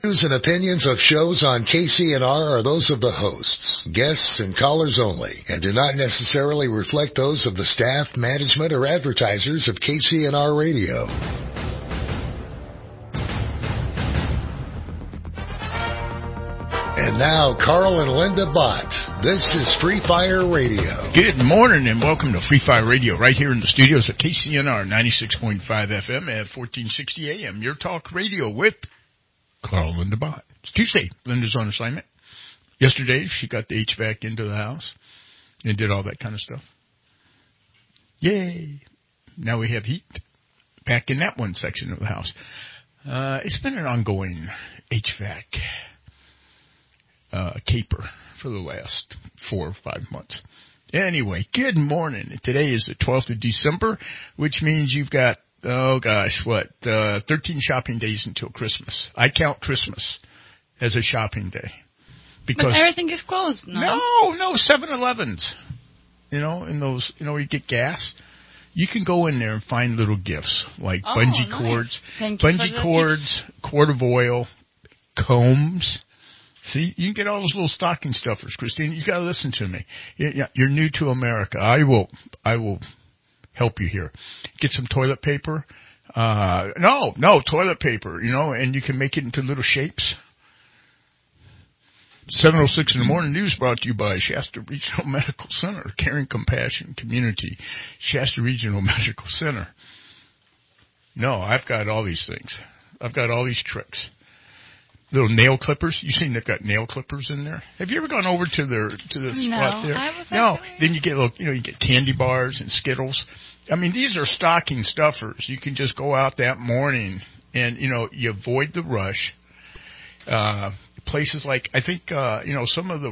Views and opinions of shows on KCNR are those of the hosts, guests, and callers only, and do not necessarily reflect those of the staff, management, or advertisers of KCNR Radio. And now, Carl and Linda Bott. This is Free Fire Radio. Good morning and welcome to Free Fire Radio right here in the studios at KCNR 96.5 FM at 1460 AM. Your talk radio with Carl and Linda Bott. It's Tuesday. Linda's on assignment. Yesterday, she got the HVAC into the house and did all that kind of stuff. Yay. Now we have heat back in that one section of the house. It's been an ongoing HVAC caper for the last 4 or 5 months. Anyway, good morning. Today is the 12th of December, which means you've got, 13 shopping days until Christmas. I count Christmas as a shopping day. Because but everything is closed, no? No, 7-Elevens. You know, in those, you get gas. You can go in there and find little gifts like bungee cords, quart of oil, combs. See, you can get all those little stocking stuffers, Christine. You got to listen to me. You're new to America. I will help you here. Get some toilet paper. Toilet paper, and you can make it into little shapes. 7:06 in the morning news brought to you by Shasta Regional Medical Center, Caring Compassion Community, Shasta Regional Medical Center. No, I've got all these things. I've got all these tricks. Little nail clippers. You seen they've got nail clippers in there? Have you ever gone over to the spot there? No. Then you get you get candy bars and Skittles. I mean, these are stocking stuffers. You can just go out that morning and you avoid the rush. Places like maybe some of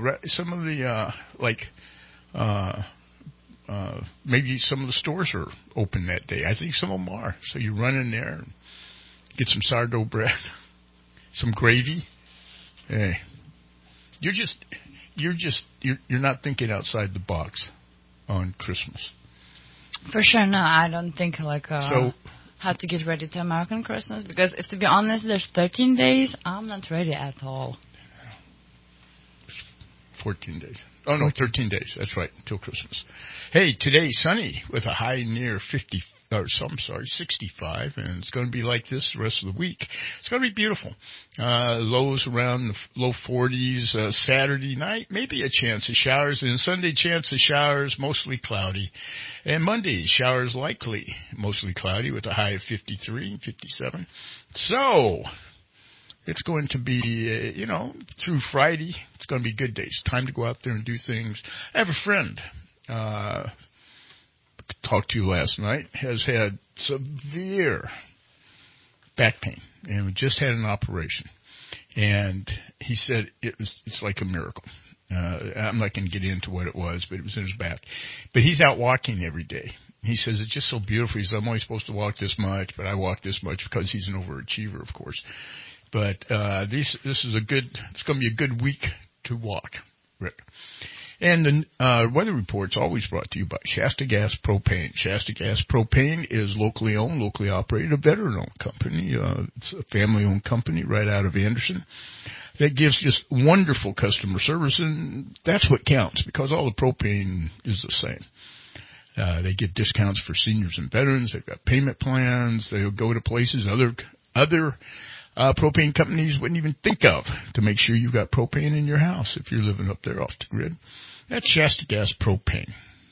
the stores are open that day. I think some of them are. So you run in there and get some sourdough bread. Some gravy. Hey, you're not thinking outside the box on Christmas. For sure, no. I don't think how to get ready to American Christmas because, if to be honest, there's 13 days. I'm not ready at all. 14 days. Oh no, 13 days. That's right, until Christmas. Hey, today sunny with a high near 65, and it's going to be like this the rest of the week. It's going to be beautiful. Lows around the low 40s. Saturday night, maybe a chance of showers, and Sunday, chance of showers, mostly cloudy. And Monday, showers likely, mostly cloudy with a high of 53, 57. So, it's going to be, through Friday, it's going to be good days. Time to go out there and do things. I have a friend, talked to you last night, has had severe back pain and just had an operation. And he said it's like a miracle. I'm not going to get into what it was, but it was in his back. But he's out walking every day. He says it's just so beautiful. He says, I'm only supposed to walk this much, but I walk this much because he's an overachiever, of course. But this is it's going to be a good week to walk, Rick. And the weather report's always brought to you by Shasta Gas Propane. Shasta Gas Propane is locally owned, locally operated, a veteran-owned company. It's a family-owned company right out of Anderson that gives just wonderful customer service, and that's what counts because all the propane is the same. They give discounts for seniors and veterans. They've got payment plans. They'll go to places other propane companies wouldn't even think of to make sure you've got propane in your house if you're living up there off the grid. That's Shasta Gas Propane,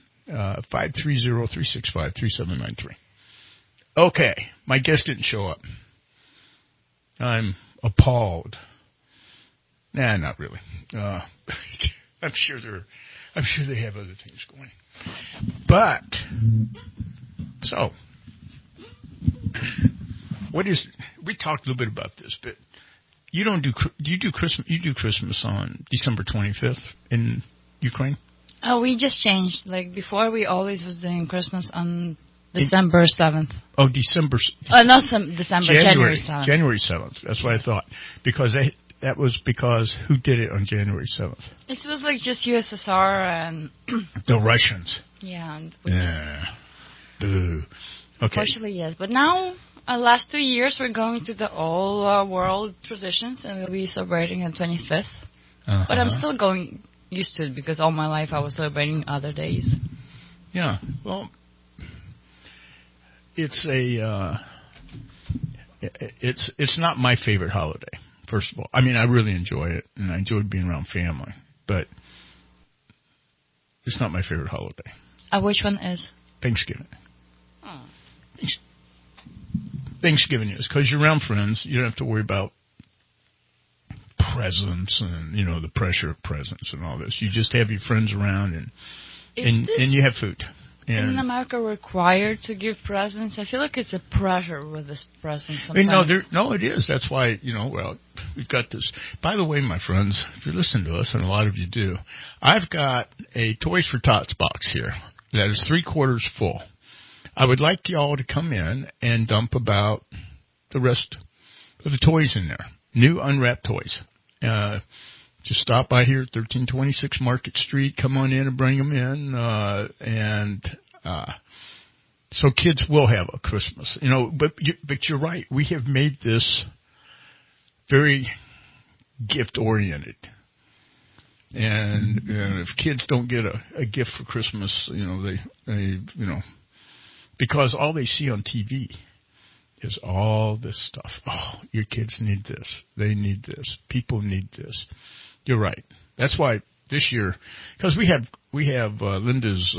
530-365-3793. Okay, my guest didn't show up. I'm appalled. Nah, not really. I'm sure they have other things going. But, so, we talked a little bit about this, but you do Christmas on December 25th in Ukraine? Oh, we just changed. Like before, we always was doing Christmas on December 7th. Oh, December. January 7th. January 7th. That's what I thought. Because that was because who did it on January 7th? It was like just USSR and the Russians. Yeah. Yeah. Boo. Okay. Partially, yes. But now, last 2 years, we're going to the all-world traditions, and we'll be celebrating on 25th. Uh-huh. But I'm still used to it because all my life I was celebrating other days. Yeah. Well, it's it's not my favorite holiday. First of all, I mean, I really enjoy it, and I enjoy being around family, but it's not my favorite holiday. Which one is? Thanksgiving. Oh. Thanksgiving is because you're around friends. You don't have to worry about presents and, you know, the pressure of presents and all this. You just have your friends around and you have food. And in America, required to give presents? I feel like it's a pressure with this present sometimes. No, it is. That's why, you know, well, we've got this. By the way, my friends, if you listen to us, and a lot of you do, I've got a Toys for Tots box here that is 3/4 full. I would like y'all to come in and dump about the rest of the toys in there. New unwrapped toys. Just stop by here at 1326 Market Street. Come on in and bring them in. So kids will have a Christmas. You know, but you're right. We have made this very gift-oriented. And if kids don't get a gift for Christmas, you know, they because all they see on TV is all this stuff. Oh, your kids need this. They need this. People need this. You're right. That's why this year, because we have Linda's,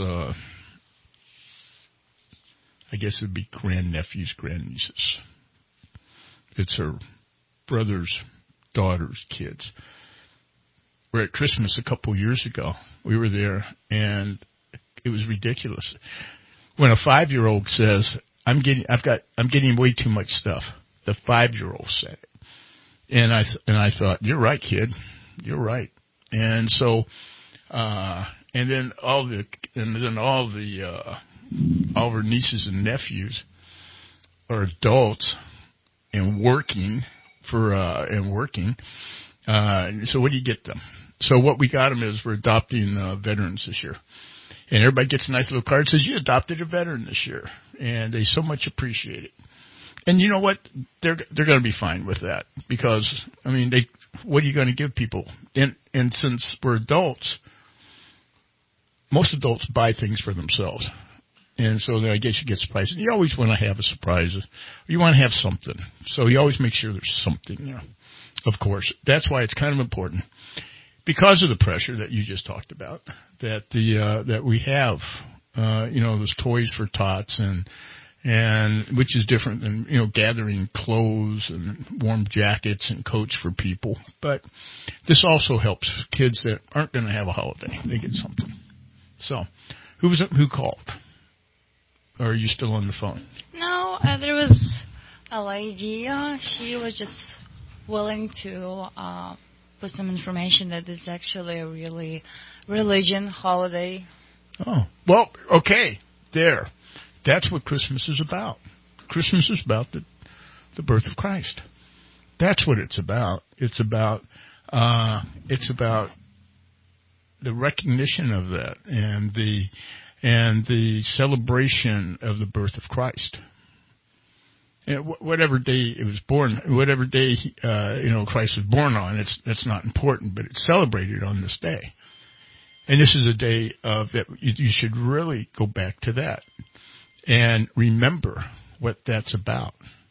I guess it would be grandnephews, grandnieces. It's her brother's daughter's kids. We're at Christmas a couple years ago. We were there, and it was ridiculous. When a 5-year-old says, I'm getting way too much stuff, the 5-year-old said it. And I thought, you're right, kid. You're right. And so, and then all of her nieces and nephews are adults and working. So what do you get them? So what we got them is we're adopting veterans this year. And everybody gets a nice little card that says, you adopted a veteran this year. And they so much appreciate it. And you know what? They're going to be fine with that. Because, I mean, what are you going to give people? And since we're adults, most adults buy things for themselves. And so then I guess you get surprised. And you always want to have a surprise. You want to have something. So you always make sure there's something, you know, of course. That's why it's kind of important. Because of the pressure that you just talked about, that we have, you know, those Toys for Tots and which is different than, you know, gathering clothes and warm jackets and coats for people. But this also helps kids that aren't going to have a holiday. They get something. So, who called? Or are you still on the phone? No, there was a lady. She was just willing to put some information that it's actually a really religion holiday. Oh, well, okay, there. That's what Christmas is about. Christmas is about the birth of Christ. That's what it's about. It's about the recognition of that and the celebration of the birth of Christ. And whatever day it was born, whatever day you know, Christ was born on, that's not important, but it's celebrated on this day. And this is a day of that you should really go back to that and remember what that's about.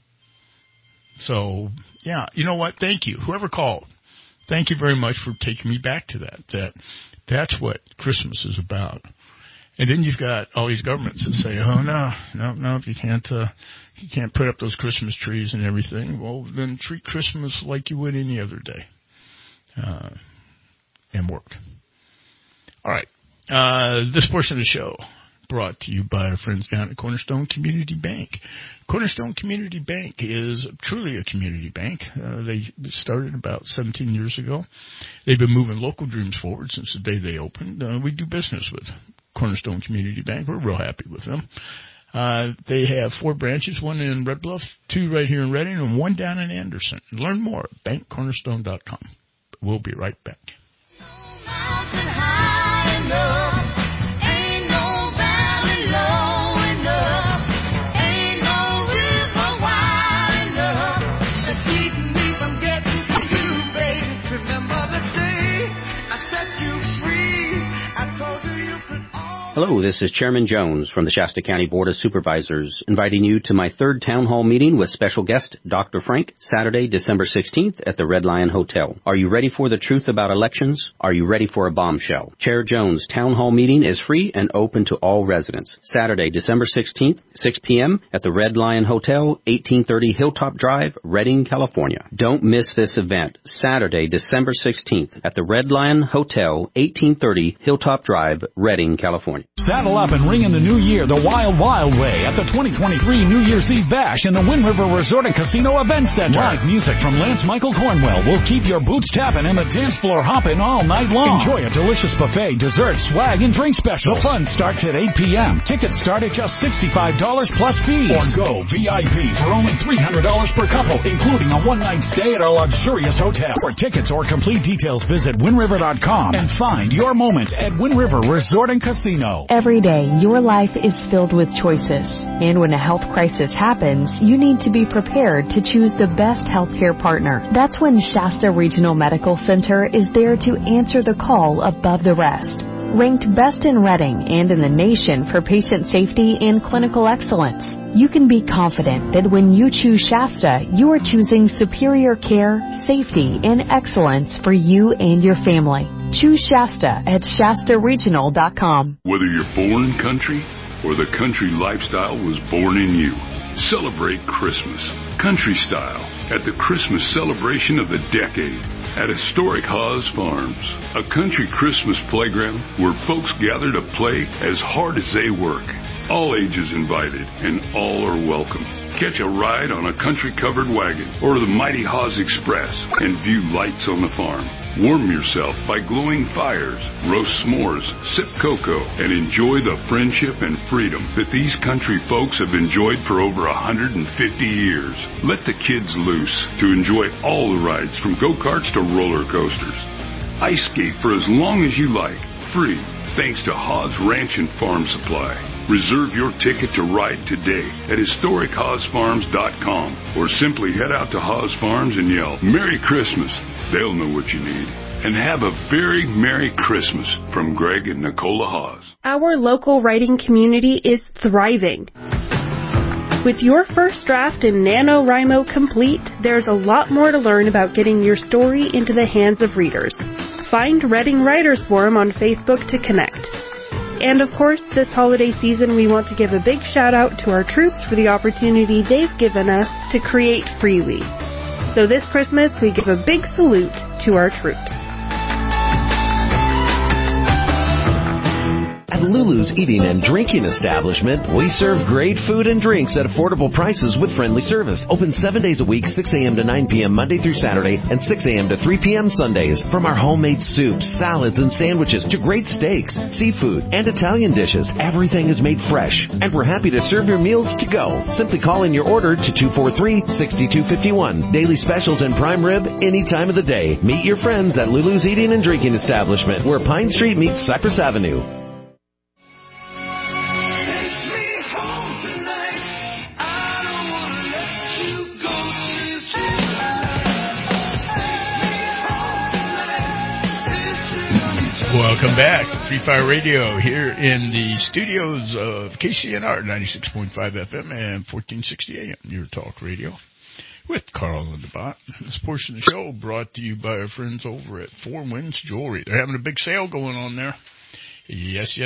So, yeah, you know what? Thank you. Whoever called, thank you very much for taking me back to that. That's what Christmas is about. And then you've got all these governments that say, oh, no, you can't put up those Christmas trees and everything. Well, then treat Christmas like you would any other day and work. All right. This portion of the show brought to you by our friends down at Cornerstone Community Bank. Cornerstone Community Bank is truly a community bank. They started about 17 years ago. They've been moving local dreams forward since the day they opened. We do business with Cornerstone Community Bank. We're real happy with them. They have 4 branches, one in Red Bluff, 2 right here in Redding, and 1 down in Anderson. Learn more at bankcornerstone.com. We'll be right back. Ain't no valley low enough. Ain't Hello, this is Chairman Jones from the Shasta County Board of Supervisors, inviting you to my third town hall meeting with special guest Dr. Frank, Saturday, December 16th at the Red Lion Hotel. Are you ready for the truth about elections? Are you ready for a bombshell? Chair Jones' town hall meeting is free and open to all residents. Saturday, December 16th, 6 p.m. at the Red Lion Hotel, 1830 Hilltop Drive, Redding, California. Don't miss this event. Saturday, December 16th at the Red Lion Hotel, 1830 Hilltop Drive, Redding, California. Saddle up and ring in the new year the wild, wild way at the 2023 New Year's Eve Bash in the Wind River Resort and Casino Event Center. Live music from Lance Michael Cornwell will keep your boots tapping and the dance floor hopping all night long. Enjoy a delicious buffet, desserts, swag, and drink specials. The fun starts at 8 p.m. Tickets start at just $65 plus fees. Or go VIP for only $300 per couple, including a one-night stay at a luxurious hotel. For tickets or complete details, visit WindRiver.com and find your moment at Wind River Resort and Casino. Every day, your life is filled with choices. And when a health crisis happens, you need to be prepared to choose the best healthcare partner. That's when Shasta Regional Medical Center is there to answer the call above the rest. Ranked best in Redding and in the nation for patient safety and clinical excellence, you can be confident that when you choose Shasta, you are choosing superior care, safety, and excellence for you and your family. Choose Shasta at ShastaRegional.com. Whether you're born country or the country lifestyle was born in you, celebrate Christmas country style at the Christmas celebration of the decade at Historic Haas Farms, a country Christmas playground where folks gather to play as hard as they work. All ages invited and all are welcome. Catch a ride on a country-covered wagon or the mighty Haas Express and view lights on the farm. Warm yourself by glowing fires, roast s'mores, sip cocoa, and enjoy the friendship and freedom that these country folks have enjoyed for over 150 years. Let the kids loose to enjoy all the rides from go-karts to roller coasters. Ice skate for as long as you like, free, thanks to Haas Ranch and Farm Supply. Reserve your ticket to ride today at HistoricHaasFarms.com or simply head out to Haas Farms and yell, "Merry Christmas." They'll know what you need. And have a very Merry Christmas from Greg and Nicola Haas. Our local writing community is thriving. With your first draft in NaNoWriMo complete, there's a lot more to learn about getting your story into the hands of readers. Find Reading Writers Forum on Facebook to connect. And of course, this holiday season, we want to give a big shout out to our troops for the opportunity they've given us to create freely. So this Christmas, we give a big salute to our troops. At Lulu's Eating and Drinking Establishment, we serve great food and drinks at affordable prices with friendly service. Open 7 days a week, 6 a.m. to 9 p.m. Monday through Saturday, and 6 a.m. to 3 p.m. Sundays. From our homemade soups, salads, and sandwiches to great steaks, seafood, and Italian dishes, everything is made fresh. And we're happy to serve your meals to go. Simply call in your order to 243-6251. Daily specials and prime rib any time of the day. Meet your friends at Lulu's Eating and Drinking Establishment, where Pine Street meets Cypress Avenue. Welcome back. Free Fire Radio here in the studios of KCNR 96.5 FM and 1460 AM, your talk radio, with Carl and the Bot. This portion of the show brought to you by our friends over at Four Winds Jewelry. They're having a big sale going on there. Yes.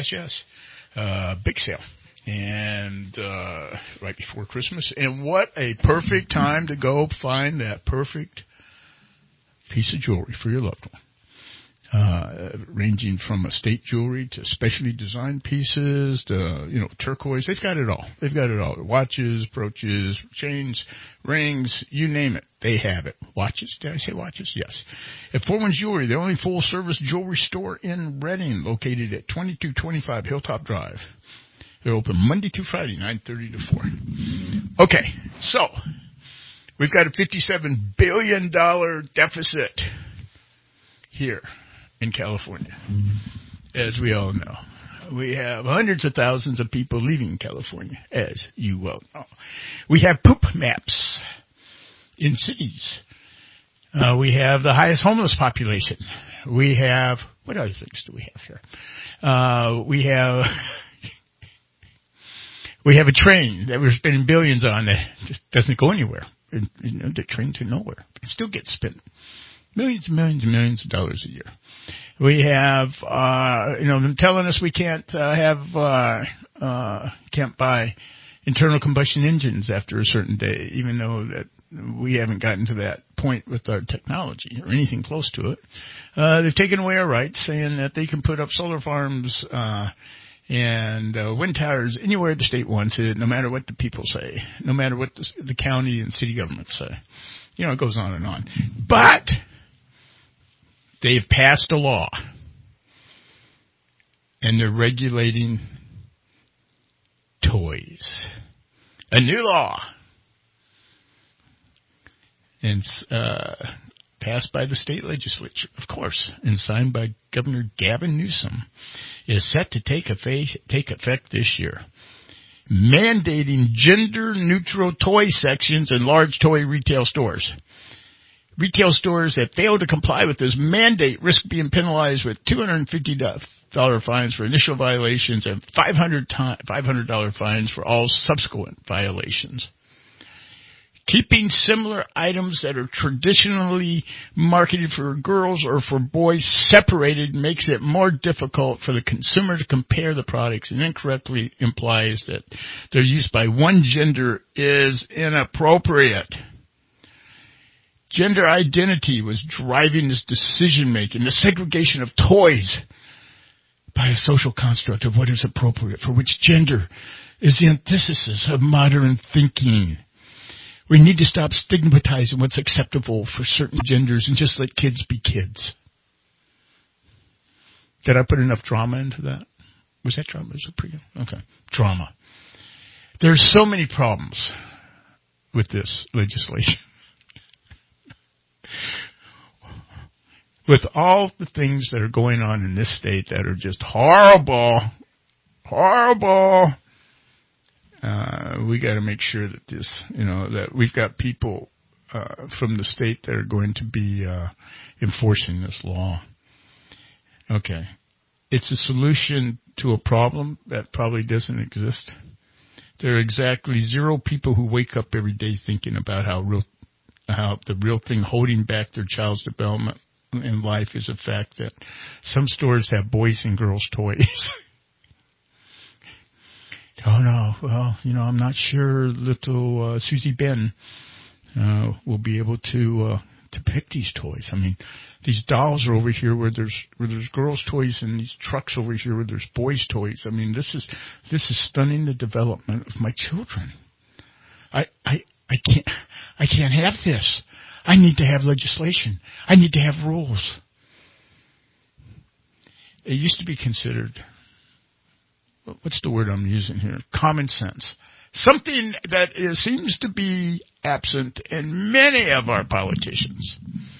Big sale. And right before Christmas. And what a perfect time to go find that perfect piece of jewelry for your loved one. Ranging from estate jewelry to specially designed pieces to, turquoise. They've got it all. Watches, brooches, chains, rings, you name it. They have it. Watches? Did I say watches? Yes. At Four Winds Jewelry, the only full-service jewelry store in Redding, located at 2225 Hilltop Drive. They're open Monday through Friday, 9:30 to 4. Okay, so we've got a $57 billion deficit here in California, as we all know. We have hundreds of thousands of people leaving California, as you well know. We have poop maps in cities. We have the highest homeless population. We have What other things do we have here? We have a train that we're spending billions on that just doesn't go anywhere. The train to nowhere. It still gets spent millions and millions and millions of dollars a year. We have, them telling us we can't buy internal combustion engines after a certain day, even though that we haven't gotten to that point with our technology or anything close to it. They've taken away our rights, saying that they can put up solar farms and wind towers anywhere the state wants it, no matter what the people say, no matter what the county and city governments say. It goes on and on. But they've passed a law, and they're regulating toys. A new law. And passed by the state legislature, of course, and signed by Governor Gavin Newsom, is set to take effect this year, mandating gender-neutral toy sections in large toy retail stores. Retail stores that fail to comply with this mandate risk being penalized with $250 fines for initial violations and $500 fines for all subsequent violations. Keeping similar items that are traditionally marketed for girls or for boys separated makes it more difficult for the consumer to compare the products and incorrectly implies that their use by one gender is inappropriate. Gender identity was driving this decision-making, the segregation of toys by a social construct of what is appropriate for which gender is the antithesis of modern thinking. We need to stop stigmatizing what's acceptable for certain genders and just let kids be kids. Did I put enough drama into that? Was that drama? Was it pretty good? Okay. Drama. There's so many problems with this legislation. With all the things that are going on in this state that are just horrible, we got to make sure that that we've got people from the state that are going to be enforcing this law. Okay. It's a solution to a problem that probably doesn't exist. There are exactly 0 people who wake up every day thinking about how the real thing holding back their child's development in life is the fact that some stores have boys and girls toys. Oh no, well, I'm not sure little Susie Ben will be able to pick these toys. I mean, these dolls are over here where there's girls' toys, and these trucks over here where there's boys' toys. I mean, this is stunning the development of my children. I can't have this. I need to have legislation. I need to have rules. It used to be considered, what's the word I'm using here? Common sense. Something that seems to be absent in many of our politicians.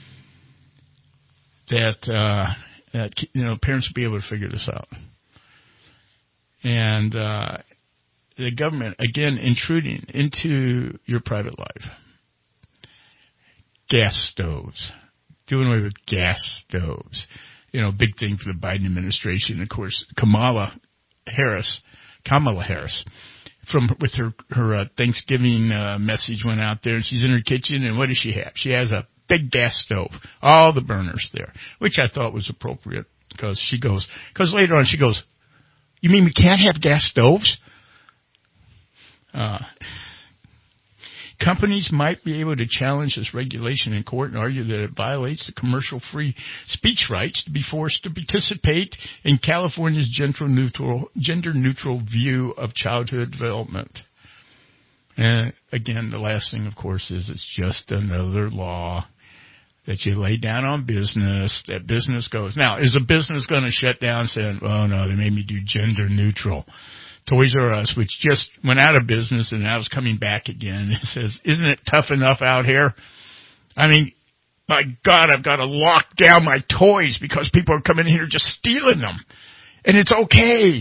That parents will be able to figure this out. And the government, again, intruding into your private life. Gas stoves. Doing away with gas stoves. Big thing for the Biden administration. Of course, Kamala Harris, with her Thanksgiving message went out there, and she's in her kitchen, and what does she have? She has a big gas stove, all the burners there, which I thought was appropriate because later on she goes, you mean we can't have gas stoves? Companies might be able to challenge this regulation in court and argue that it violates the commercial free speech rights to be forced to participate in California's gender-neutral view of childhood development. And again, the last thing, of course, is it's just another law that you lay down on business, that business goes. Now, is a business going to shut down saying, oh, no, they made me do gender-neutral? Toys R Us, which just went out of business and now is coming back again. It says, isn't it tough enough out here? I mean, my God, I've got to lock down my toys because people are coming in here just stealing them. And it's okay.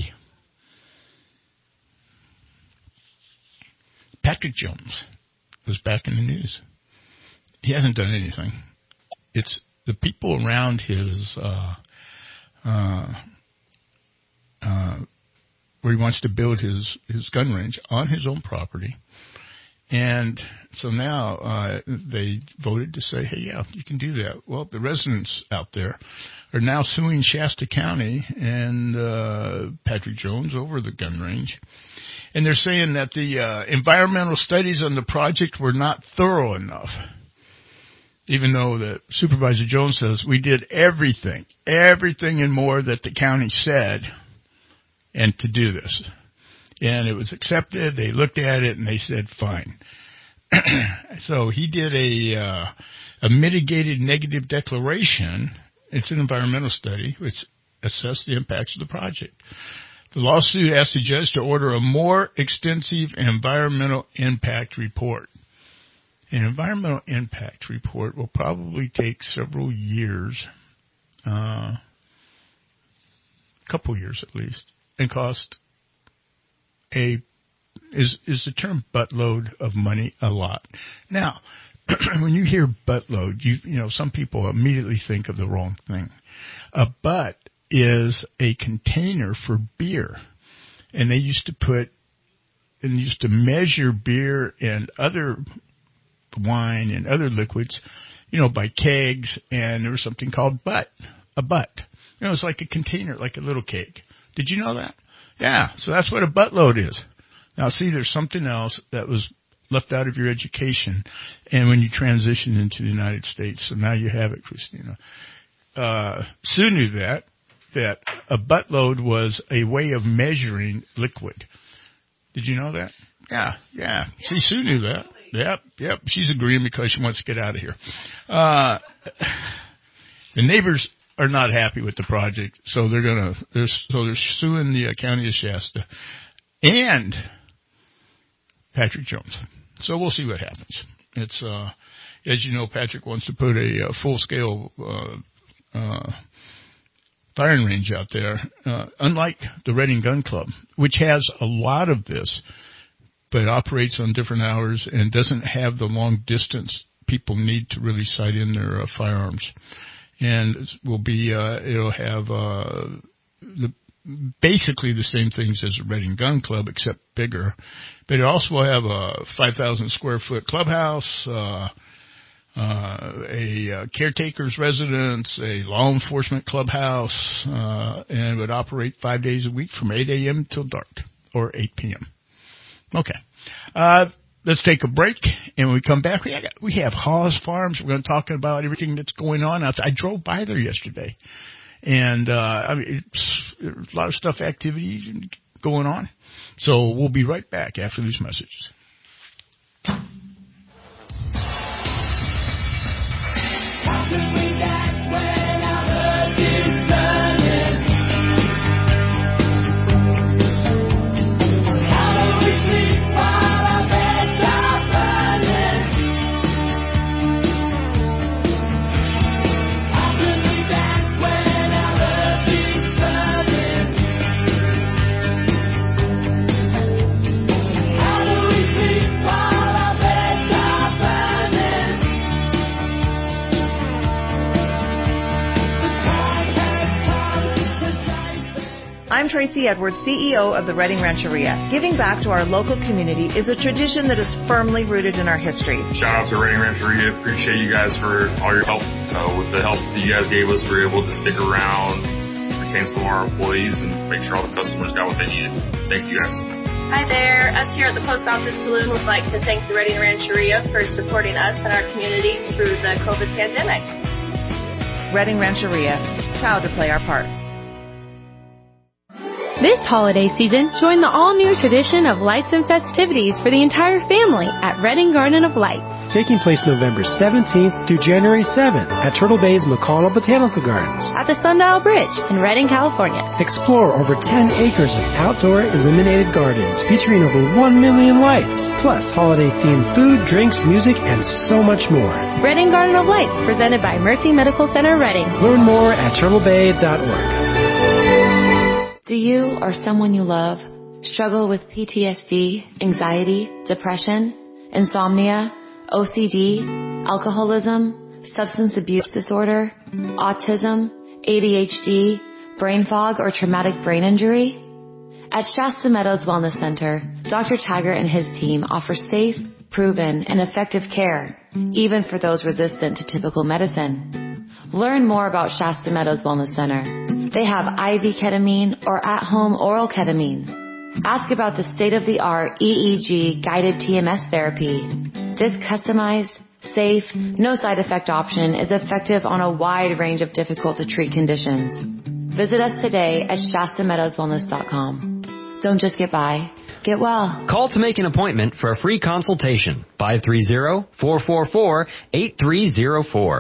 Patrick Jones was back in the news. He hasn't done anything. It's the people around his where he wants to build his gun range on his own property. And so now they voted to say, hey, yeah, you can do that. Well, the residents out there are now suing Shasta County and Patrick Jones over the gun range. And they're saying that the environmental studies on the project were not thorough enough, even though the Supervisor Jones says we did everything and more that the county said and to do this. And it was accepted. They looked at it and they said, fine. So he did a mitigated negative declaration. It's an environmental study which assessed the impacts of the project. The lawsuit asked the judge to order a more extensive environmental impact report. An environmental impact report will probably take several years, a couple years at least, and cost is the term buttload of money a lot. Now, when you hear buttload, you know, some people immediately think of the wrong thing. A butt is a container for beer, and they used to measure beer and other wine and other liquids, you know, by kegs, and there was something called a butt. You know, it's like a container, like a little keg. Did you know that? Yeah, so that's what a buttload is. Now, see, there's something else that was left out of your education, and when you transitioned into the United States, so now you have it, Christina. Sue knew that a buttload was a way of measuring liquid. Did you know that? Yeah. See, Sue knew that. Yep. She's agreeing because she wants to get out of here. The neighbors are not happy with the project, so they're suing the county of Shasta and Patrick Jones. So we'll see what happens. It's as you know, Patrick wants to put a full-scale firing range out there, unlike the Reading Gun Club, which has a lot of this, but operates on different hours and doesn't have the long distance people need to really sight in their firearms. And it'll have basically the same things as the Reading Gun Club, except bigger. But it also will have a 5,000 square foot clubhouse, a caretaker's residence, a law enforcement clubhouse, and it would operate 5 days a week from 8 a.m. till dark, or 8 p.m. Okay. Let's take a break, and when we come back, we have Hawes Farms. We're going to talk about everything that's going on out there. I drove by there yesterday, and there's a lot of stuff, activity going on. So we'll be right back after these messages. How can we dance when our earth is turning? How do we sleep while our beds are burning? How can we dance when our earth is turning? How do we sleep while our beds are burning? I'm Tracy Edwards, CEO of the Reading Rancheria. Giving back to our local community is a tradition that is firmly rooted in our history. Shout out to Reading Rancheria. Appreciate you guys for all your help. With the help that you guys gave us, we were able to stick around, retain some of our employees, and make sure all the customers got what they needed. Thank you guys. Hi there. Us here at the Post Office Saloon would like to thank the Reading Rancheria for supporting us and our community through the COVID pandemic. Reading Rancheria, proud to play our part. This holiday season, join the all-new tradition of lights and festivities for the entire family at Reading Garden of Lights. Taking place November 17th through January 7th at Turtle Bay's McConnell Botanical Gardens. At the Sundial Bridge in Reading, California. Explore over 10 acres of outdoor illuminated gardens featuring over 1 million lights, plus holiday-themed food, drinks, music, and so much more. Reading Garden of Lights, presented by Mercy Medical Center, Reading. Learn more at turtlebay.org. Do you or someone you love struggle with PTSD, anxiety, depression, insomnia, OCD, alcoholism, substance abuse disorder, autism, ADHD, brain fog, or traumatic brain injury? At Shasta Meadows Wellness Center, Dr. Taggart and his team offer safe, proven, and effective care, even for those resistant to typical medicine. Learn more about Shasta Meadows Wellness Center. They have IV ketamine or at-home oral ketamine. Ask about the state-of-the-art EEG guided TMS therapy. This customized, safe, no side effect option is effective on a wide range of difficult to treat conditions. Visit us today at ShastaMeadowsWellness.com. Don't just get by, get well. Call to make an appointment for a free consultation. 530-444-8304.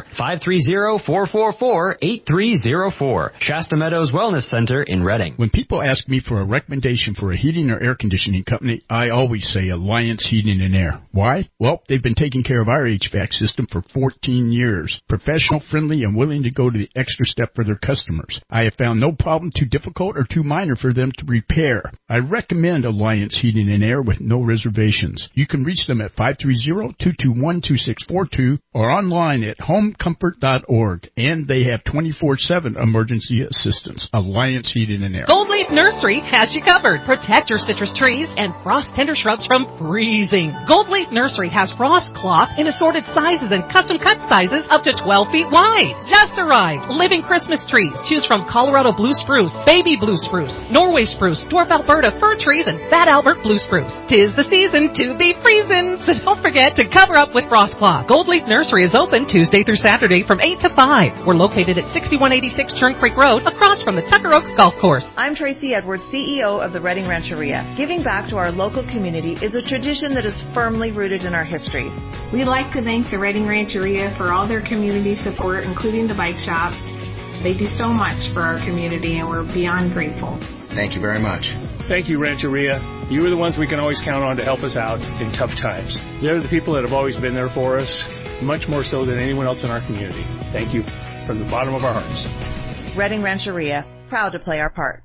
530-444-8304. Shasta Meadows Wellness Center in Reading. When people ask me for a recommendation for a heating or air conditioning company, I always say Alliance Heating and Air. Why? Well, they've been taking care of our HVAC system for 14 years. Professional, friendly, and willing to go to the extra step for their customers. I have found no problem too difficult or too minor for them to repair. I recommend Alliance Heating and Air with no reservations. You can reach them at 530-221-2642 or online at homecomfort.org. And they have 24/7 emergency assistance. Alliance Heating and Air. Gold Leaf Nursery has you covered. Protect your citrus trees and frost tender shrubs from freezing. Gold Leaf Nursery has frost cloth in assorted sizes and custom cut sizes up to 12 feet wide. Just arrived. Living Christmas trees. Choose from Colorado blue spruce, baby blue spruce, Norway spruce, dwarf Alberta fir trees, and fat Albert blue spruce. 'Tis the season to be freezing, so don't forget to cover up with frost cloth. Gold Leaf Nursery is open Tuesday through Saturday from 8 to 5. We're located at 6186 Churn Creek Road, across from the Tucker Oaks Golf Course. I'm Tracy Edwards, CEO of the Reading Rancheria. Giving back to our local community is a tradition that is firmly rooted in our history. We'd like to thank the Reading Rancheria for all their community support, including the bike shop. They do so much for our community, and we're beyond grateful. Thank you very much. Thank you, Rancheria. You are the ones we can always count on to help us out in tough times. They're the people that have always been there for us, much more so than anyone else in our community. Thank you from the bottom of our hearts. Reading Rancheria, proud to play our part.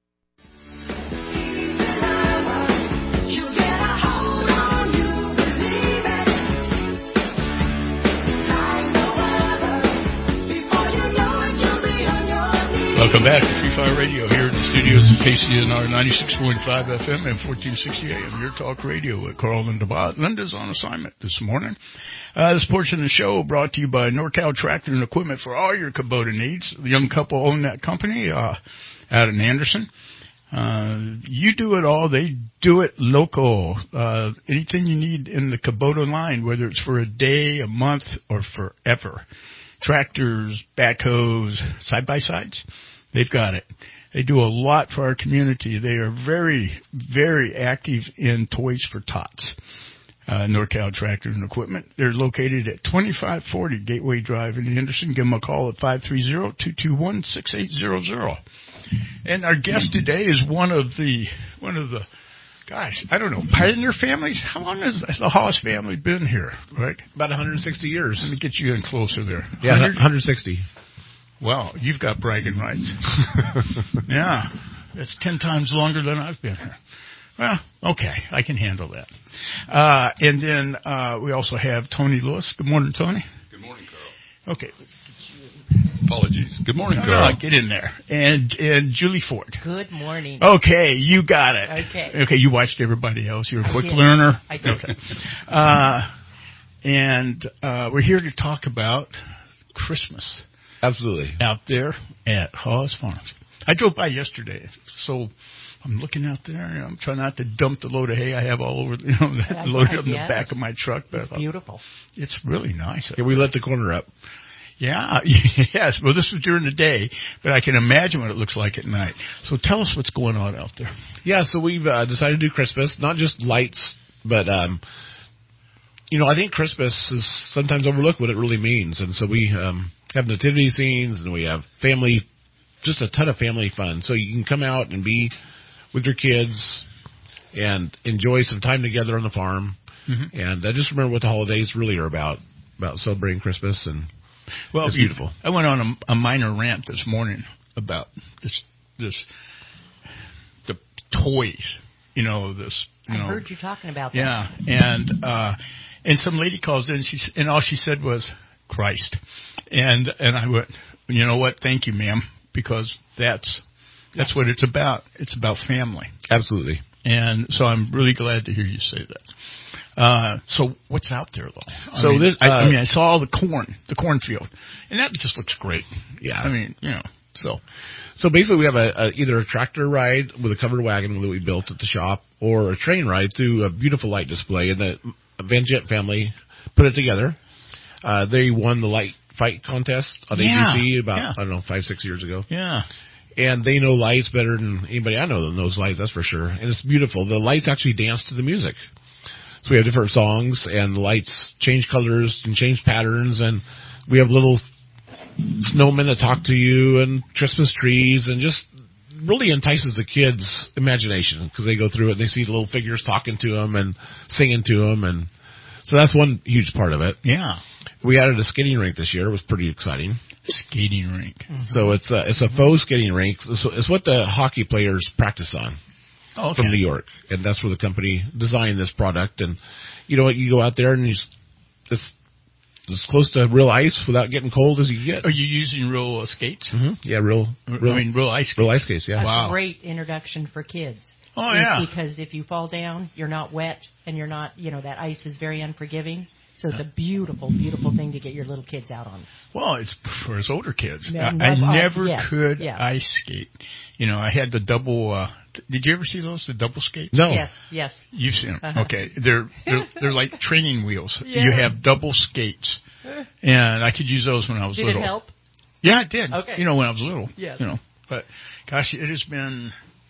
Welcome back to Free Fire Radio here in the studios of KCNR 96.5 FM and 1460 AM. Your talk radio with Carl and DeBot. Linda's on assignment this morning. This portion of the show brought to you by NorCal Tractor and Equipment for all your Kubota needs. The young couple own that company out in Anderson. You do it all. They do it local. Anything you need in the Kubota line, whether it's for a day, a month, or forever. Tractors, backhoes, side-by-sides, they've got it. They do a lot for our community. They are very, very active in Toys for Tots. NorCal Tractor and Equipment. They're located at 2540 Gateway Drive in Anderson. Give them a call at 530-221-6800. And our guest today is one of the gosh, I don't know, pioneer families? How long has the Haas family been here, right? About 160 years. Let me get you in closer there. Yeah, 160. Well, you've got bragging rights. Yeah, that's 10 times longer than I've been here. Well, okay, I can handle that. And then we also have Tony Lewis. Good morning, Tony. Good morning, Carl. Okay. Apologies. Good morning, Carl. Get in there. And Julie Ford. Good morning. Okay, you got it. Okay, you watched everybody else. You're a quick learner. I did. Okay. And we're here to talk about Christmas. Absolutely. Out there at Haas Farms. I drove by yesterday, so I'm looking out there, and I'm trying not to dump the load of hay I have all over, loaded up in the back of my truck. But it's beautiful. It's really nice. Yeah, we lit the corner up. Yeah, yes. Well, this was during the day, but I can imagine what it looks like at night. So tell us what's going on out there. Yeah, so we've decided to do Christmas, not just lights, but, I think Christmas is sometimes overlooked what it really means. And so we have nativity scenes, and we have family, just a ton of family fun. So you can come out and be with your kids and enjoy some time together on the farm. Mm-hmm. And just remember what the holidays really are about celebrating Christmas. And well, it's beautiful. I went on a minor rant this morning about the toys. I heard you talking about that. Yeah, and some lady calls in, and all she said was Christ, and I went, you know what? Thank you, ma'am. because that's what it's about. It's about family. Absolutely. And so I'm really glad to hear you say that. So what's out there, though? I saw all the cornfield, and that just looks great. Yeah. I mean, So basically we have either a tractor ride with a covered wagon that we built at the shop, or a train ride through a beautiful light display, and the Van Jet family put it together. They won the light fight contest on ABC about, 5-6 years ago. Yeah. And they know lights better than anybody I know that knows lights, that's for sure. And it's beautiful. The lights actually dance to the music. So we have different songs, and the lights change colors and change patterns, and we have little snowmen that talk to you, and Christmas trees, and just really entices the kids' imagination, because they go through it and they see the little figures talking to them and singing to them, and so that's one huge part of it. Yeah. We added a skating rink this year. It was pretty exciting. Skating rink. Mm-hmm. So it's a faux skating rink. It's what the hockey players practice on from New York, and that's where the company designed this product. And you know what? You go out there and it's as close to real ice without getting cold as you get. Are you using real skates? Mm-hmm. Yeah, real ice skates. Real ice skates, yeah. That's a great introduction for kids. Oh, yeah. Because if you fall down, you're not wet, and you're not, that ice is very unforgiving. So it's a beautiful, beautiful thing to get your little kids out on. Well, it's for us older kids. No, I never could ice skate. I had the double. Did you ever see those? The double skates? No. Yes. You've seen them. Uh-huh. Okay, they're like training wheels. Yeah. You have double skates, and I could use those when I was little. Did it help? Yeah, it did. Okay. When I was little. Yeah. But gosh, it has been.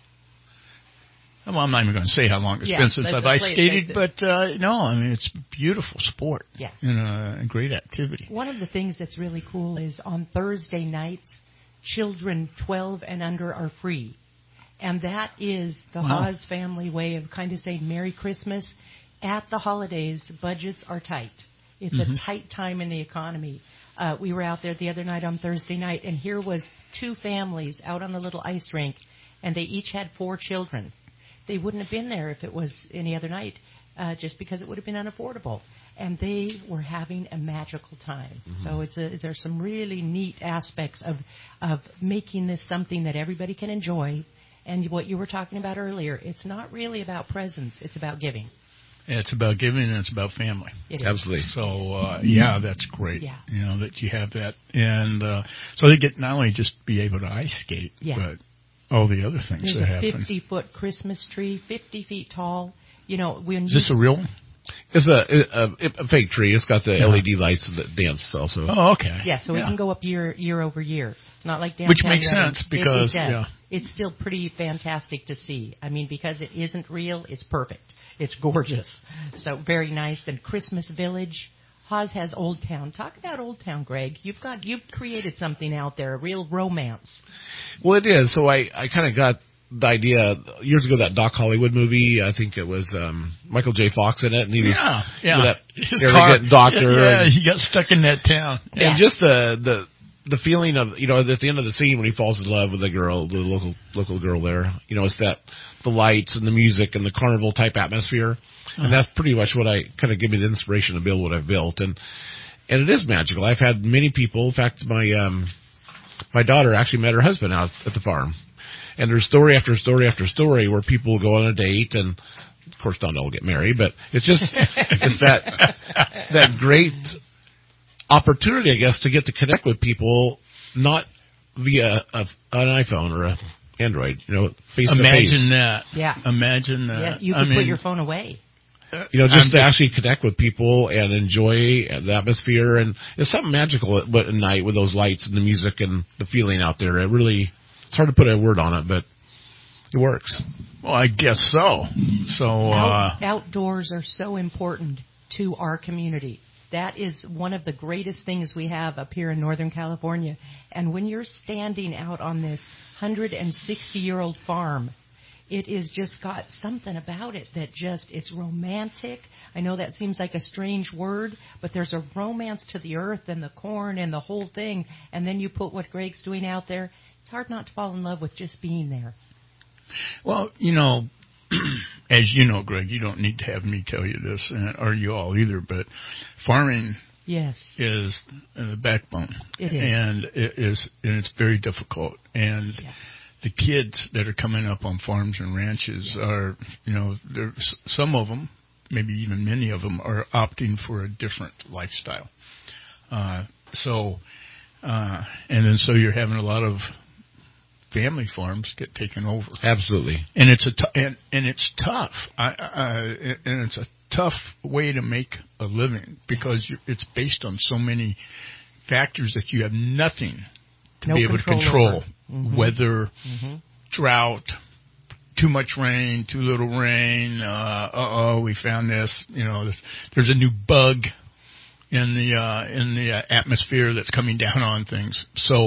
Well, I'm not even going to say how long it's been since I've ice skated, but it's a beautiful sport. Yeah. And a great activity. One of the things that's really cool is on Thursday nights, children 12 and under are free. And that is the Haas family way of kind of saying Merry Christmas. At the holidays, budgets are tight. It's a tight time in the economy. We were out there the other night on Thursday night, and here was 2 families out on the little ice rink, and they each had 4 children. They wouldn't have been there if it was any other night, just because it would have been unaffordable. And they were having a magical time. Mm-hmm. So there's some really neat aspects of making this something that everybody can enjoy. And what you were talking about earlier, it's not really about presents. It's about giving. Yeah, it's about giving, and it's about family. It is. Absolutely. So, that's great. Yeah. That you have that. And so they get not only just be able to ice skate, but all the other things There's that happen. There's a 50-foot Christmas tree, 50 feet tall. Is this a real one? It's a fake tree. It's got the LED lights that dance also. Oh, okay. Yeah, so it can go up year over year. It's not like downtown. Which makes sense because it does. It's still pretty fantastic to see. I mean, because it isn't real, it's perfect. It's gorgeous. So very nice. Then Christmas Village. Haas has Old Town. Talk about Old Town, Greg. You've created something out there, a real romance. Well, it is. So I kind of got the idea years ago, that Doc Hollywood movie. I think it was Michael J. Fox in it, and he was that arrogant doctor. He got stuck in that town. And just the feeling of at the end of the scene when he falls in love with the girl, the local girl there. It's that the lights and the music and the carnival type atmosphere. And that's pretty much what I kind of give me the inspiration to build what I've built. And it is magical. I've had many people. In fact, my daughter actually met her husband out at the farm. And there's story after story after story where people go on a date, and of course not all get married, but it's just it's that great opportunity, I guess, to get to connect with people, not via an iPhone or an Android, face to face. Imagine that. Yeah. Imagine that. Yeah, you could put your phone away. Just to actually connect with people and enjoy the atmosphere. And it's something magical at night with those lights and the music and the feeling out there. It's hard to put a word on it, but it works. Well, I guess so. So outdoors are so important to our community. That is one of the greatest things we have up here in Northern California. And when you're standing out on this 160-year-old farm, it is just got something about it that it's romantic. I know that seems like a strange word, but there's a romance to the earth and the corn and the whole thing. And then you put what Greg's doing out there. It's hard not to fall in love with just being there. Well, as you know, Greg, you don't need to have me tell you this, or you all either, but farming Yes. is the backbone. It is. And it's very difficult. And the kids that are coming up on farms and ranches are, there's some of them, maybe even many of them, are opting for a different lifestyle. So you're having a lot of family farms get taken over. Absolutely. And it's it's tough. And it's a tough way to make a living because it's based on so many factors that you have nothing to be able to control. Mm-hmm. Weather, drought, too much rain, too little rain. We found this. There's a new bug in the atmosphere that's coming down on things. So,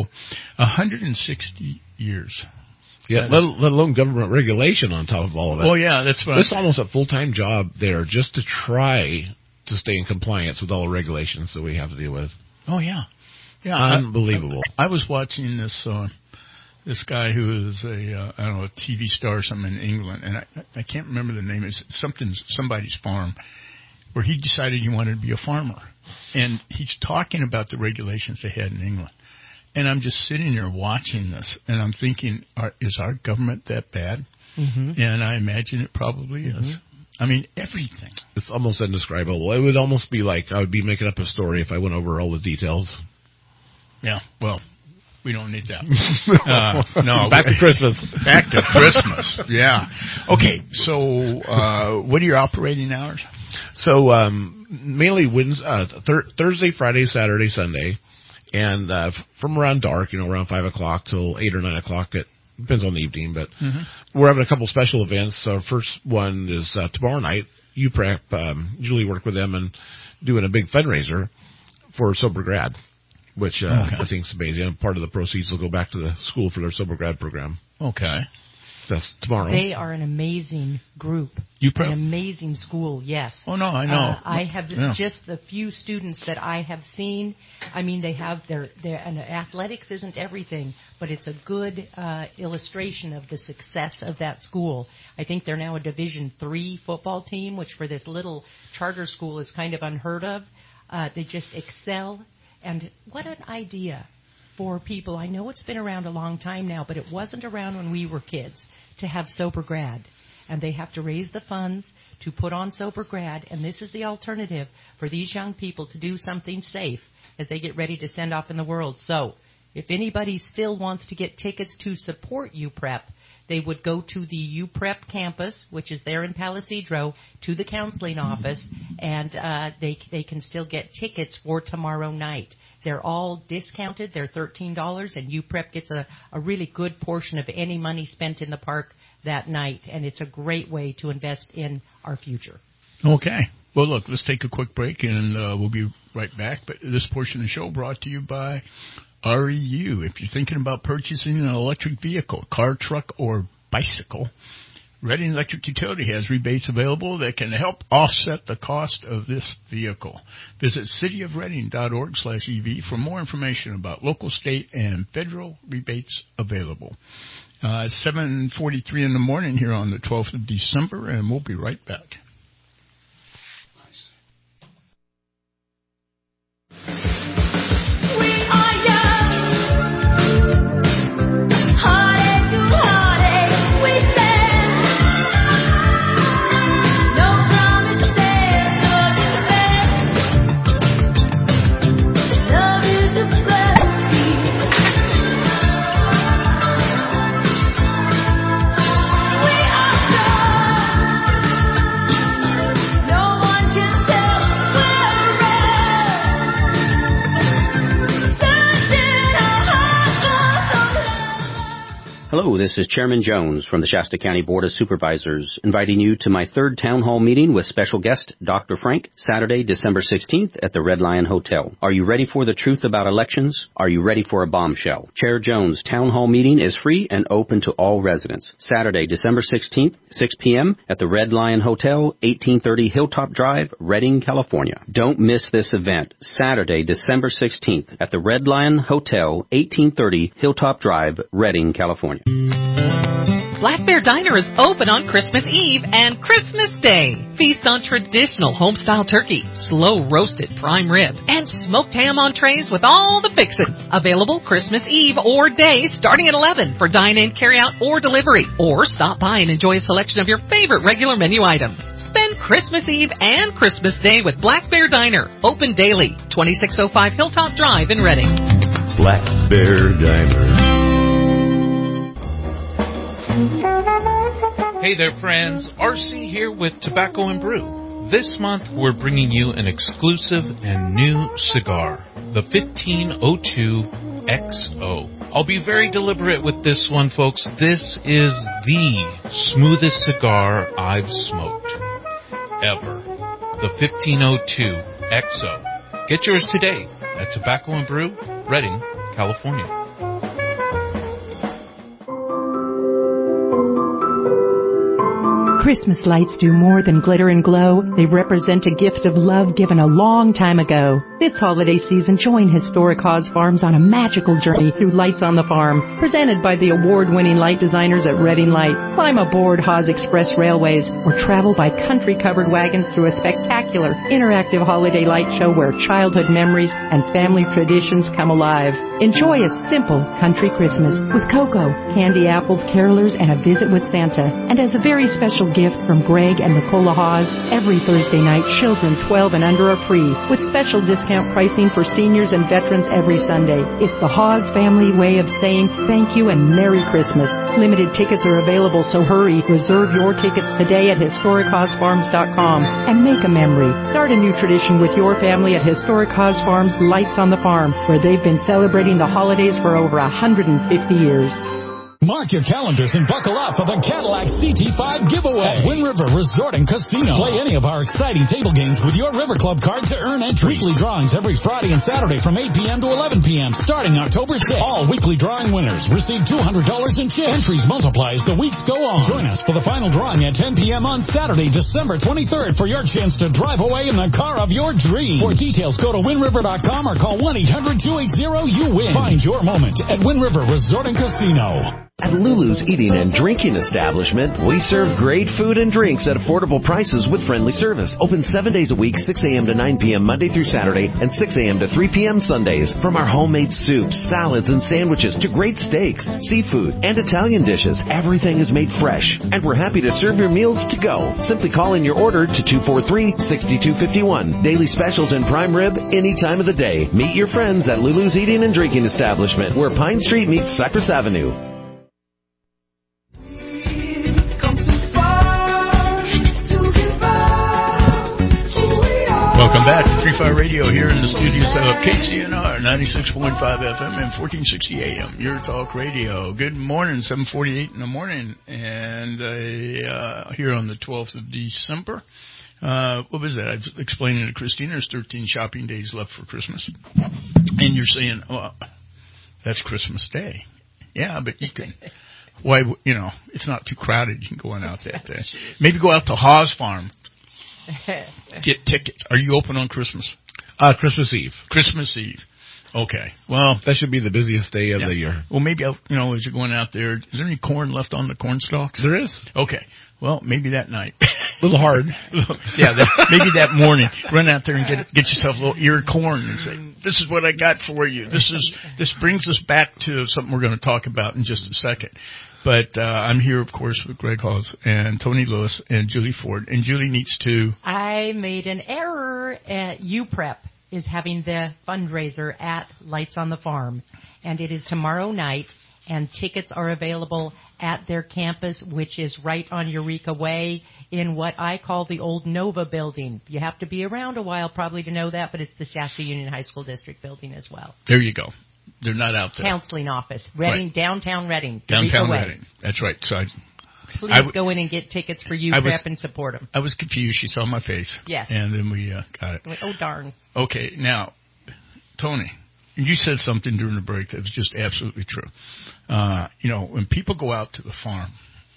160 years. Yeah, let alone government regulation on top of all of it. Oh yeah, that's right. It's almost a full-time job there just to try to stay in compliance with all the regulations that we have to deal with. Oh yeah, yeah, unbelievable. I was watching this guy who is a TV star or something in England, and I can't remember the name. It's somebody's farm, where he decided he wanted to be a farmer, and he's talking about the regulations they had in England. And I'm just sitting there watching this, and I'm thinking, is our government that bad? Mm-hmm. And I imagine it probably is. I mean, everything. It's almost indescribable. It would almost be like I would be making up a story if I went over all the details. Yeah, well, we don't need that. No. Back to Christmas. Back to Christmas, yeah. Okay, so what are your operating hours? So mainly Thursday, Friday, Saturday, Sunday. And from around dark, around 5 o'clock till 8 or 9 o'clock, it depends on the evening, but we're having a couple special events. Our first one is tomorrow night. UPrep, usually work with them and doing a big fundraiser for Sober Grad, which I think is amazing. Part of the proceeds will go back to the school for their Sober Grad program. Okay. That's tomorrow. They are an amazing group. UPrep? An amazing school, yes. Oh, no, I know. I have just the few students that I have seen. I mean, they have and athletics isn't everything, but it's a good illustration of the success of that school. I think they're now a Division III football team, which for this little charter school is kind of unheard of. They just excel. And what an idea for people. I know it's been around a long time now, but it wasn't around when we were kids to have Sober Grad. And they have to raise the funds to put on Sober Grad, and this is the alternative for these young people to do something safe as they get ready to send off in the world. So if anybody still wants to get tickets to support UPrep, they would go to the UPrep campus, which is there in Palisadro, to the counseling office, and they can still get tickets for tomorrow night. They're all discounted. They're $13, and UPrep gets a really good portion of any money spent in the park that night, and it's a great way to invest in our future. Okay. Well, look, let's take a quick break, and we'll be right back. But this portion of the show brought to you by REU. If you're thinking about purchasing an electric vehicle, car, truck, or bicycle, Reading Electric Utility has rebates available that can help offset the cost of this vehicle. Visit cityofreading.org/EV for more information about local, state, and federal rebates available. 7:43 in the morning here on the 12th of December, and we'll be right back. Hello, this is Chairman Jones from the Shasta County Board of Supervisors, inviting you to my third town hall meeting with special guest Dr. Frank, Saturday, December 16th at the Red Lion Hotel. Are you ready for the truth about elections? Are you ready for a bombshell? Chair Jones' town hall meeting is free and open to all residents. Saturday, December 16th, 6 p.m. at the Red Lion Hotel, 1830 Hilltop Drive, Redding, California. Don't miss this event. Saturday, December 16th at the Red Lion Hotel, 1830 Hilltop Drive, Redding, California. Black Bear Diner is open on Christmas Eve and Christmas Day. Feast on traditional home-style turkey, slow-roasted prime rib, and smoked ham entrees with all the fixins. Available Christmas Eve or day starting at 11 for dine-in, carry-out, or delivery. Or stop by and enjoy a selection of your favorite regular menu items. Spend Christmas Eve and Christmas Day with Black Bear Diner. Open daily. 2605 Hilltop Drive in Reading. Black Bear Diner. Hey there, friends. RC here with Tobacco and Brew. This month, we're bringing you an exclusive and new cigar, the 1502 XO. I'll be very deliberate with this one, folks. This is the smoothest cigar I've smoked ever. The 1502 XO. Get yours today at Tobacco and Brew, Redding, California. Christmas lights do more than glitter and glow. They represent a gift of love given a long time ago. This holiday season, join Historic Haas Farms on a magical journey through Lights on the Farm, presented by the award-winning light designers at Reading Lights. Climb aboard Haas Express Railways or travel by country-covered wagons through a spectacular, interactive holiday light show where childhood memories and family traditions come alive. Enjoy a simple country Christmas with cocoa, candy apples, carolers, and a visit with Santa. And as a very special gift from Greg and Nicola Haas, every Thursday night, children 12 and under are free, with special discount pricing for seniors and veterans every Sunday. It's the Haas family way of saying thank you and Merry Christmas. Limited tickets are available, so hurry. Reserve your tickets today at HistoricHaasFarms.com and make a memory. Start a new tradition with your family at Historic Haas Farms Lights on the Farm, where they've been celebrating the holidays for over 150 years. Mark your calendars and buckle up for the Cadillac CT5 giveaway at Wind River Resort and Casino. Play any of our exciting table games with your River Club card to earn entry. Weekly drawings every Friday and Saturday from 8 p.m. to 11 p.m. starting October 6th. All weekly drawing winners receive $200 in chips. Entries multiply as the weeks go on. Join us for the final drawing at 10 p.m. on Saturday, December 23rd for your chance to drive away in the car of your dreams. For details, go to windriver.com or call 1-800-280-YOU-WIN. Find your moment at Wind River Resort and Casino. At Lulu's Eating and Drinking Establishment, we serve great food and drinks at affordable prices with friendly service. Open 7 days a week, 6 a.m. to 9 p.m. Monday through Saturday, and 6 a.m. to 3 p.m. Sundays. From our homemade soups, salads, and sandwiches to great steaks, seafood, and Italian dishes, everything is made fresh. And we're happy to serve your meals to go. Simply call in your order to 243-6251. Daily specials and prime rib any time of the day. Meet your friends at Lulu's Eating and Drinking Establishment, where Pine Street meets Cypress Avenue. Welcome back to Free Fire Radio here in the studios of KCNR 96.5 FM and 1460 AM, your talk radio. Good morning, 7:48 in the morning, and here on the 12th of December. What was that? I was explaining to Christina, there's 13 shopping days left for Christmas. And you're saying, oh, that's Christmas Day. Yeah, but you can, why, it's not too crowded. You can go on out that day. Maybe go out to Haas Farm. Get tickets. Are you open on Christmas? Christmas Eve. Christmas Eve. Okay. Well, that should be the busiest day of the year. Well, maybe, as you're going out there, is there any corn left on the corn stalks? There is. Okay. Well, maybe that night. A little hard. Maybe that morning. Run out there and get yourself a little ear of corn and say, this is what I got for you. This brings us back to something we're going to talk about in just a second. But I'm here, of course, with Greg Halls and Tony Lewis and Julie Ford. And Julie needs to... I made an error. UPrep is having the fundraiser at Lights on the Farm. And it is tomorrow night. And tickets are available at their campus, which is right on Eureka Way in what I call the old Nova building. You have to be around a while probably to know that, but it's the Shasta Union High School District building as well. There you go. They're not out there. Counseling office. Reading, right. Downtown Reading. Downtown Reading. That's right. So please go in and get tickets for UPrep and support them. I was confused. She saw my face. Yes. And then we got it. Oh, darn. Okay. Now, Tony, you said something during the break that was just absolutely true. When people go out to the farm,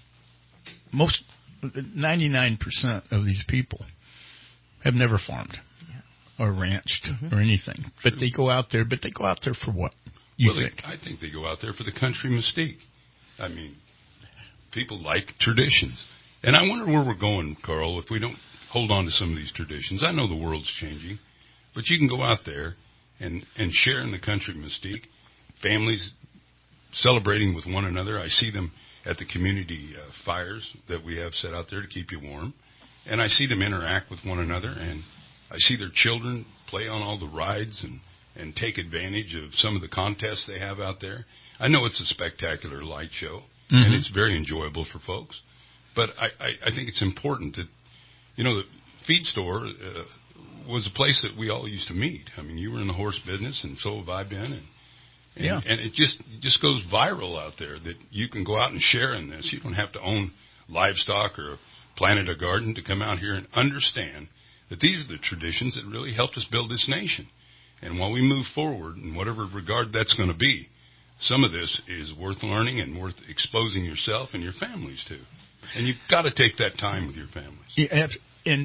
99% of these people have never farmed. Or ranched or anything. But they go out there. But they go out there for what? You think? I think they go out there for the country mystique. I mean, people like traditions. And I wonder where we're going, Carl, if we don't hold on to some of these traditions. I know the world's changing, but you can go out there and share in the country mystique. Families celebrating with one another. I see them at the community fires that we have set out there to keep you warm. And I see them interact with one another, and I see their children play on all the rides and take advantage of some of the contests they have out there. I know it's a spectacular light show, and it's very enjoyable for folks. But I think it's important that, the feed store was a place that we all used to meet. I mean, you were in the horse business, and so have I been. And it just goes viral out there that you can go out and share in this. You don't have to own livestock or planted a garden to come out here and understand that these are the traditions that really helped us build this nation. And while we move forward, in whatever regard that's going to be, some of this is worth learning and worth exposing yourself and your families to. And you've got to take that time with your families. Yeah, and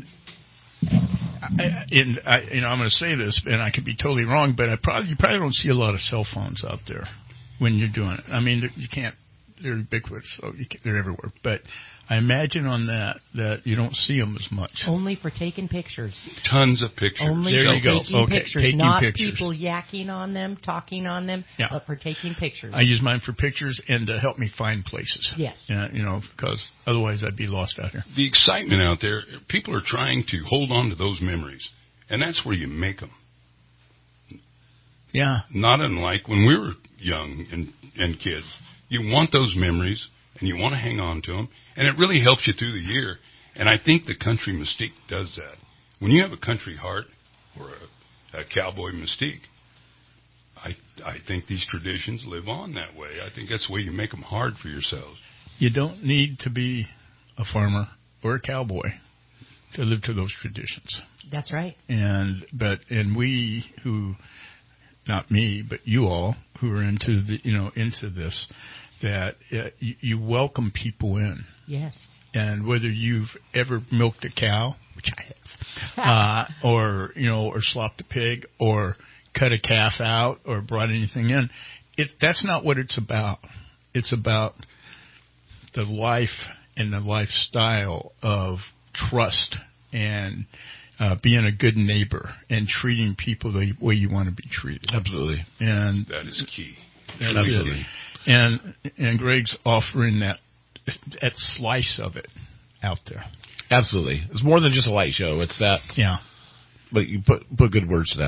I'm going to say this, and I could be totally wrong, but you probably don't see a lot of cell phones out there when you're doing it. I mean, you can't. They're ubiquitous, so they're everywhere. But I imagine on that you don't see them as much. Only for taking pictures. Tons of pictures. Only there for you go. taking Okay, pictures, taking not pictures. people yakking on them, talking on them, but for taking pictures. I use mine for pictures and to help me find places. Yes. Because otherwise I'd be lost out here. The excitement out there, people are trying to hold on to those memories, and that's where you make them. Yeah. Not unlike when we were young and kids. You want those memories, and you want to hang on to them, and it really helps you through the year. And I think the country mystique does that. When you have a country heart or a cowboy mystique, I think these traditions live on that way. I think that's the way you make them hard for yourselves. You don't need to be a farmer or a cowboy to live to those traditions. That's right. And we who, not me, but you all who are into this, that you welcome people in. Yes. And whether you've ever milked a cow, which I have, or slopped a pig, or cut a calf out, or brought anything in, that's not what it's about. It's about the life and the lifestyle of trust and being a good neighbor and treating people the way you want to be treated. Absolutely. And that is key. Absolutely. And Greg's offering that slice of it out there. Absolutely. It's more than just a light show. It's that. Yeah. But you put good words to that.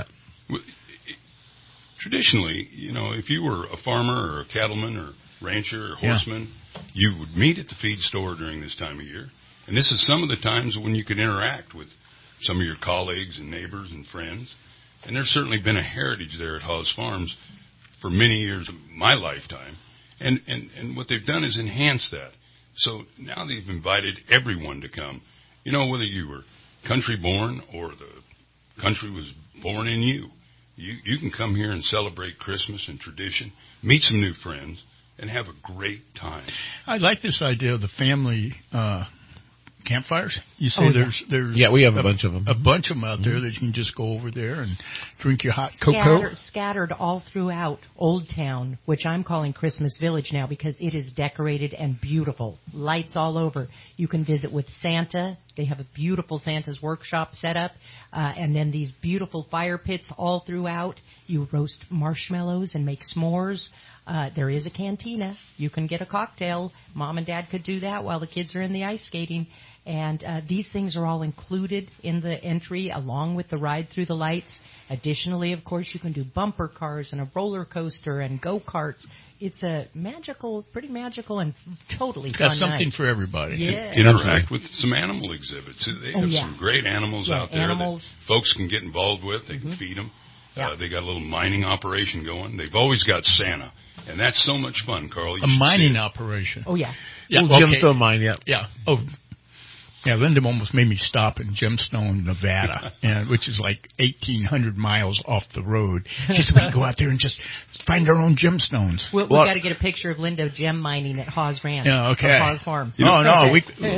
Traditionally, if you were a farmer or a cattleman or rancher or horseman, you would meet at the feed store during this time of year. And this is some of the times when you can interact with some of your colleagues and neighbors and friends. And there's certainly been a heritage there at Hawes Farms for many years of my lifetime. And what they've done is enhance that. So now they've invited everyone to come. Whether you were country born or the country was born in you. You can come here and celebrate Christmas and tradition, meet some new friends, and have a great time. I like this idea of the family campfires. You say there's we have a bunch of them. A bunch of them out there that you can just go over there and drink your hot cocoa. Scattered all throughout Old Town, which I'm calling Christmas Village now because it is decorated and beautiful. Lights all over. You can visit with Santa. They have a beautiful Santa's workshop set up. And then these beautiful fire pits all throughout. You roast marshmallows and make s'mores. There is a cantina. You can get a cocktail. Mom and Dad could do that while the kids are in the ice skating. And these things are all included in the entry along with the ride through the lights. Additionally, of course, you can do bumper cars and a roller coaster and go-karts. It's a pretty magical and totally fun night. Got something for everybody. Yeah. Interact with some animal exhibits. They have some great animals out there that folks can get involved with. They can feed them. Yeah. They got a little mining operation going. They've always got Santa. And that's so much fun, Carl. A mining operation. Oh, yeah. Gemstone mine, Yeah. Oh, yeah, Linda almost made me stop in Gemstone, Nevada, which is like 1,800 miles off the road. She said, we can go out there and just find our own gemstones. We've got to get a picture of Linda gem mining at Hawes Ranch. Yeah, okay. Or Hawes Farm. No,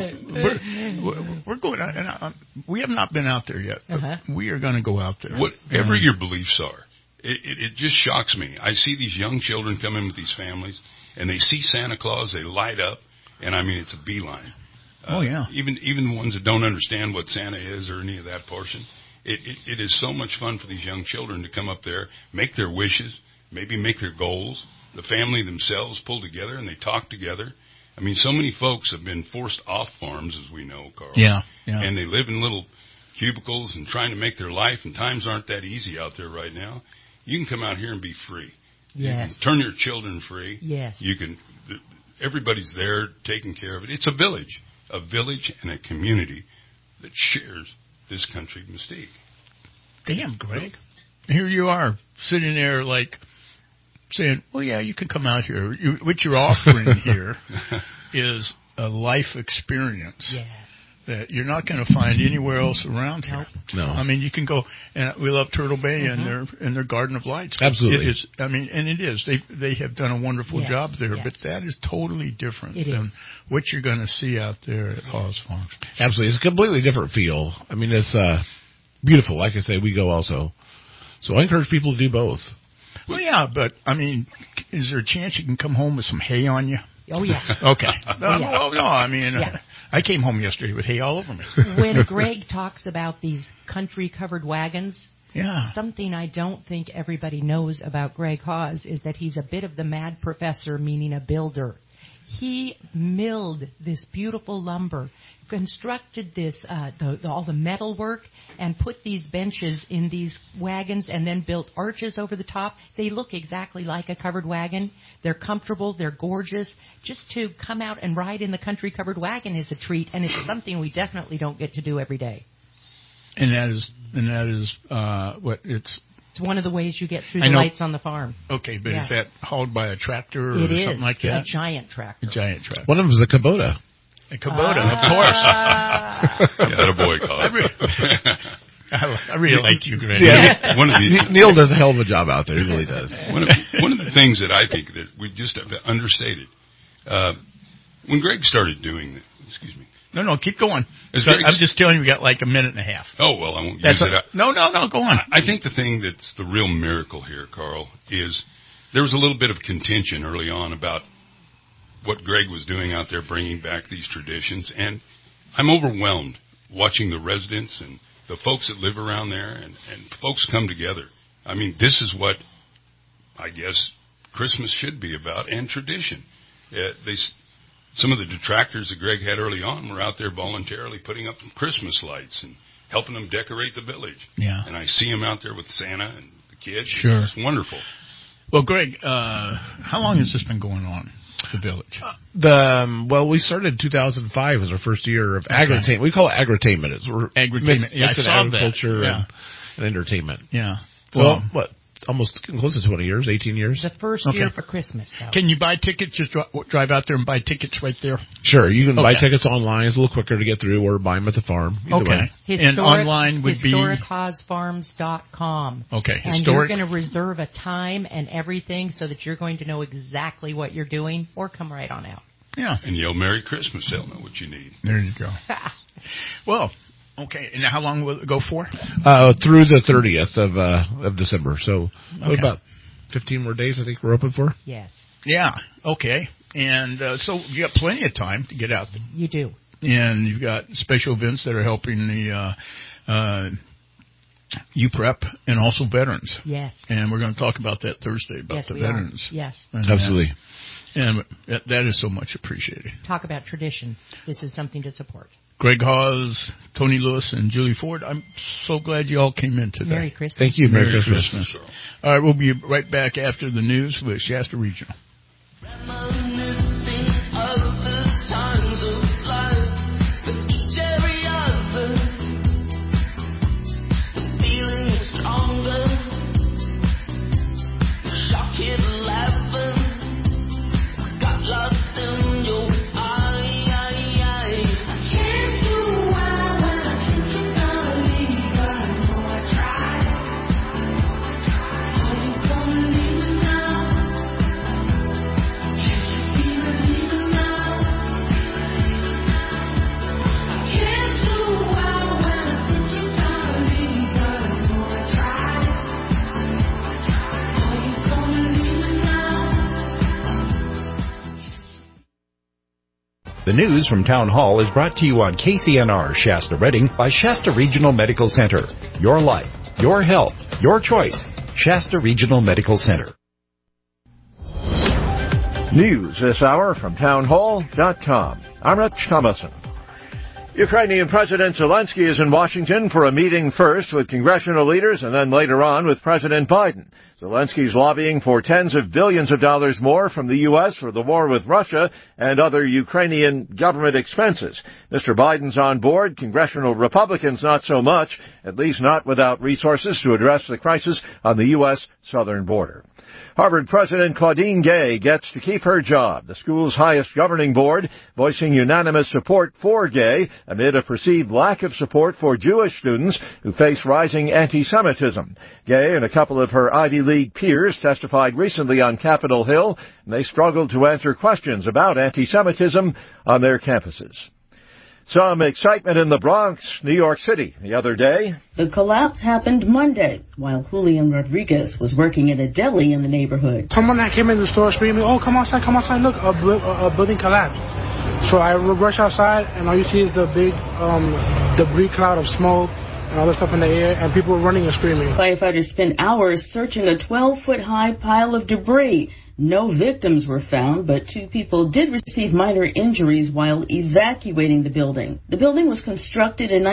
we're going out. We have not been out there yet. We are going to go out there. Whatever your beliefs are, it just shocks me. I see these young children come in with these families, and they see Santa Claus, they light up, And I mean, it's a beeline. Oh, yeah. Even the ones that don't understand what Santa is or any of that portion, it is so much fun for these young children to come up there, make their wishes, maybe make their goals. The family themselves pull together and they talk together. I mean, so many folks have been forced off farms, as we know, Carl. Yeah. And they live in little cubicles and trying to make their life, and times aren't that easy out there right now. You can come out here and be free. Yes. You can turn your children free. Yes. You can. Everybody's there taking care of it. It's a village and a community that shares this country mystique. Damn, Greg. Here you are sitting there like saying, well, yeah, you can come out here. What you're offering here is a life experience. Yes. That you're not going to find anywhere else around here. No. I mean, you can go, and we love Turtle Bay and their Garden of Lights. Absolutely. It is, I mean, and it is. They have done a wonderful job there, but that is totally different than what you're going to see out there at Hawes Farms. Absolutely. It's a completely different feel. I mean, it's beautiful. Like I say, we go also. So I encourage people to do both. Well, yeah, but, I mean, is there a chance you can come home with some hay on you? Oh, yeah. Okay. Well, no, I mean, I came home yesterday with hay all over me. When Greg talks about these country-covered wagons, Yeah. Something I don't think everybody knows about Greg Hawes is that he's a bit of the mad professor, meaning a builder. He milled this beautiful lumber, constructed this all the metal work, and put these benches in these wagons and then built arches over the top. They look exactly like a covered wagon. They're comfortable. They're gorgeous. Just to come out and ride in the country covered wagon is a treat, and it's something we definitely don't get to do every day. And that is what it's. It's one of the ways you get through the lights on the farm. Okay, but is that hauled by a tractor or it something is, like that? A giant tractor. A giant tractor. One of them is a Kubota. A Kubota, of course. Yeah, a boycott. I really like you, Greg. Yeah. Neil does a hell of a job out there. He really does. One of the things that I think that we just have understated, when Greg started doing this, excuse me. No, keep going. I'm just telling you, we got like a minute and a half. Oh, well, I won't use it. No, go on. I think the thing that's the real miracle here, Carl, is there was a little bit of contention early on about what Greg was doing out there, bringing back these traditions. And I'm overwhelmed watching the residents and the folks that live around there and folks come together. I mean, this is what I guess Christmas should be about, and tradition. Some of the detractors that Greg had early on were out there voluntarily putting up Christmas lights and helping them decorate the village. Yeah. And I see them out there with Santa and the kids. Sure. It's just wonderful. Well, Greg, how long has this been going on, the village? We started in 2005 as our first year of agritainment. We call it agritainment. It's agritainment. Yeah, I saw agriculture and entertainment. Yeah. Well, almost close to 20 years, 18 years. The first year for Christmas, though. Can you buy tickets? Just drive out there and buy tickets right there? Sure. You can buy tickets online. It's a little quicker to get through, or buy them at the farm. Either way. And online would be? HistoricHawesFarms.com. Okay. And you're going to reserve a time and everything so that you're going to know exactly what you're doing, or come right on out. Yeah. And yell Merry Christmas. They'll know what you need. There you go. Well, okay, and how long will it go for? Through the 30th of December. So about 15 more days, I think we're open for. Yes. Yeah. Okay. And so you got plenty of time to get out there. You do. And you've got special events that are helping the UPrep and also veterans. Yes. And we're going to talk about that Thursday about the veterans. Yes. Absolutely. And that is so much appreciated. Talk about tradition. This is something to support. Greg Hawes, Tony Lewis, and Julie Ford, I'm so glad you all came in today. Merry Christmas. Thank you. Merry Christmas. All right, we'll be right back after the news with Shasta Regional. The news from Town Hall is brought to you on KCNR Shasta Redding by Shasta Regional Medical Center. Your life, your health, your choice. Shasta Regional Medical Center. News this hour from townhall.com. I'm Rich Thomason. Ukrainian President Zelensky is in Washington for a meeting first with congressional leaders and then later on with President Biden. Zelensky's lobbying for tens of billions of dollars more from the U.S. for the war with Russia and other Ukrainian government expenses. Mr. Biden's on board, congressional Republicans not so much, at least not without resources to address the crisis on the U.S. southern border. Harvard President Claudine Gay gets to keep her job. The school's highest governing board voicing unanimous support for Gay amid a perceived lack of support for Jewish students who face rising anti-Semitism. Gay and a couple of her Ivy League peers testified recently on Capitol Hill, and they struggled to answer questions about anti-Semitism on their campuses. Some excitement in the Bronx, New York City, the other day. The collapse happened Monday while Julian Rodriguez was working in a deli in the neighborhood. Someone that came in the store screaming, "Oh, come outside, look, a building collapsed." So I rush outside, and all you see is the big debris cloud of smoke and all the stuff in the air, and people were running and screaming. Firefighters spent hours searching a 12-foot-high pile of debris. No victims were found, but 2 people did receive minor injuries while evacuating the building. The building was constructed in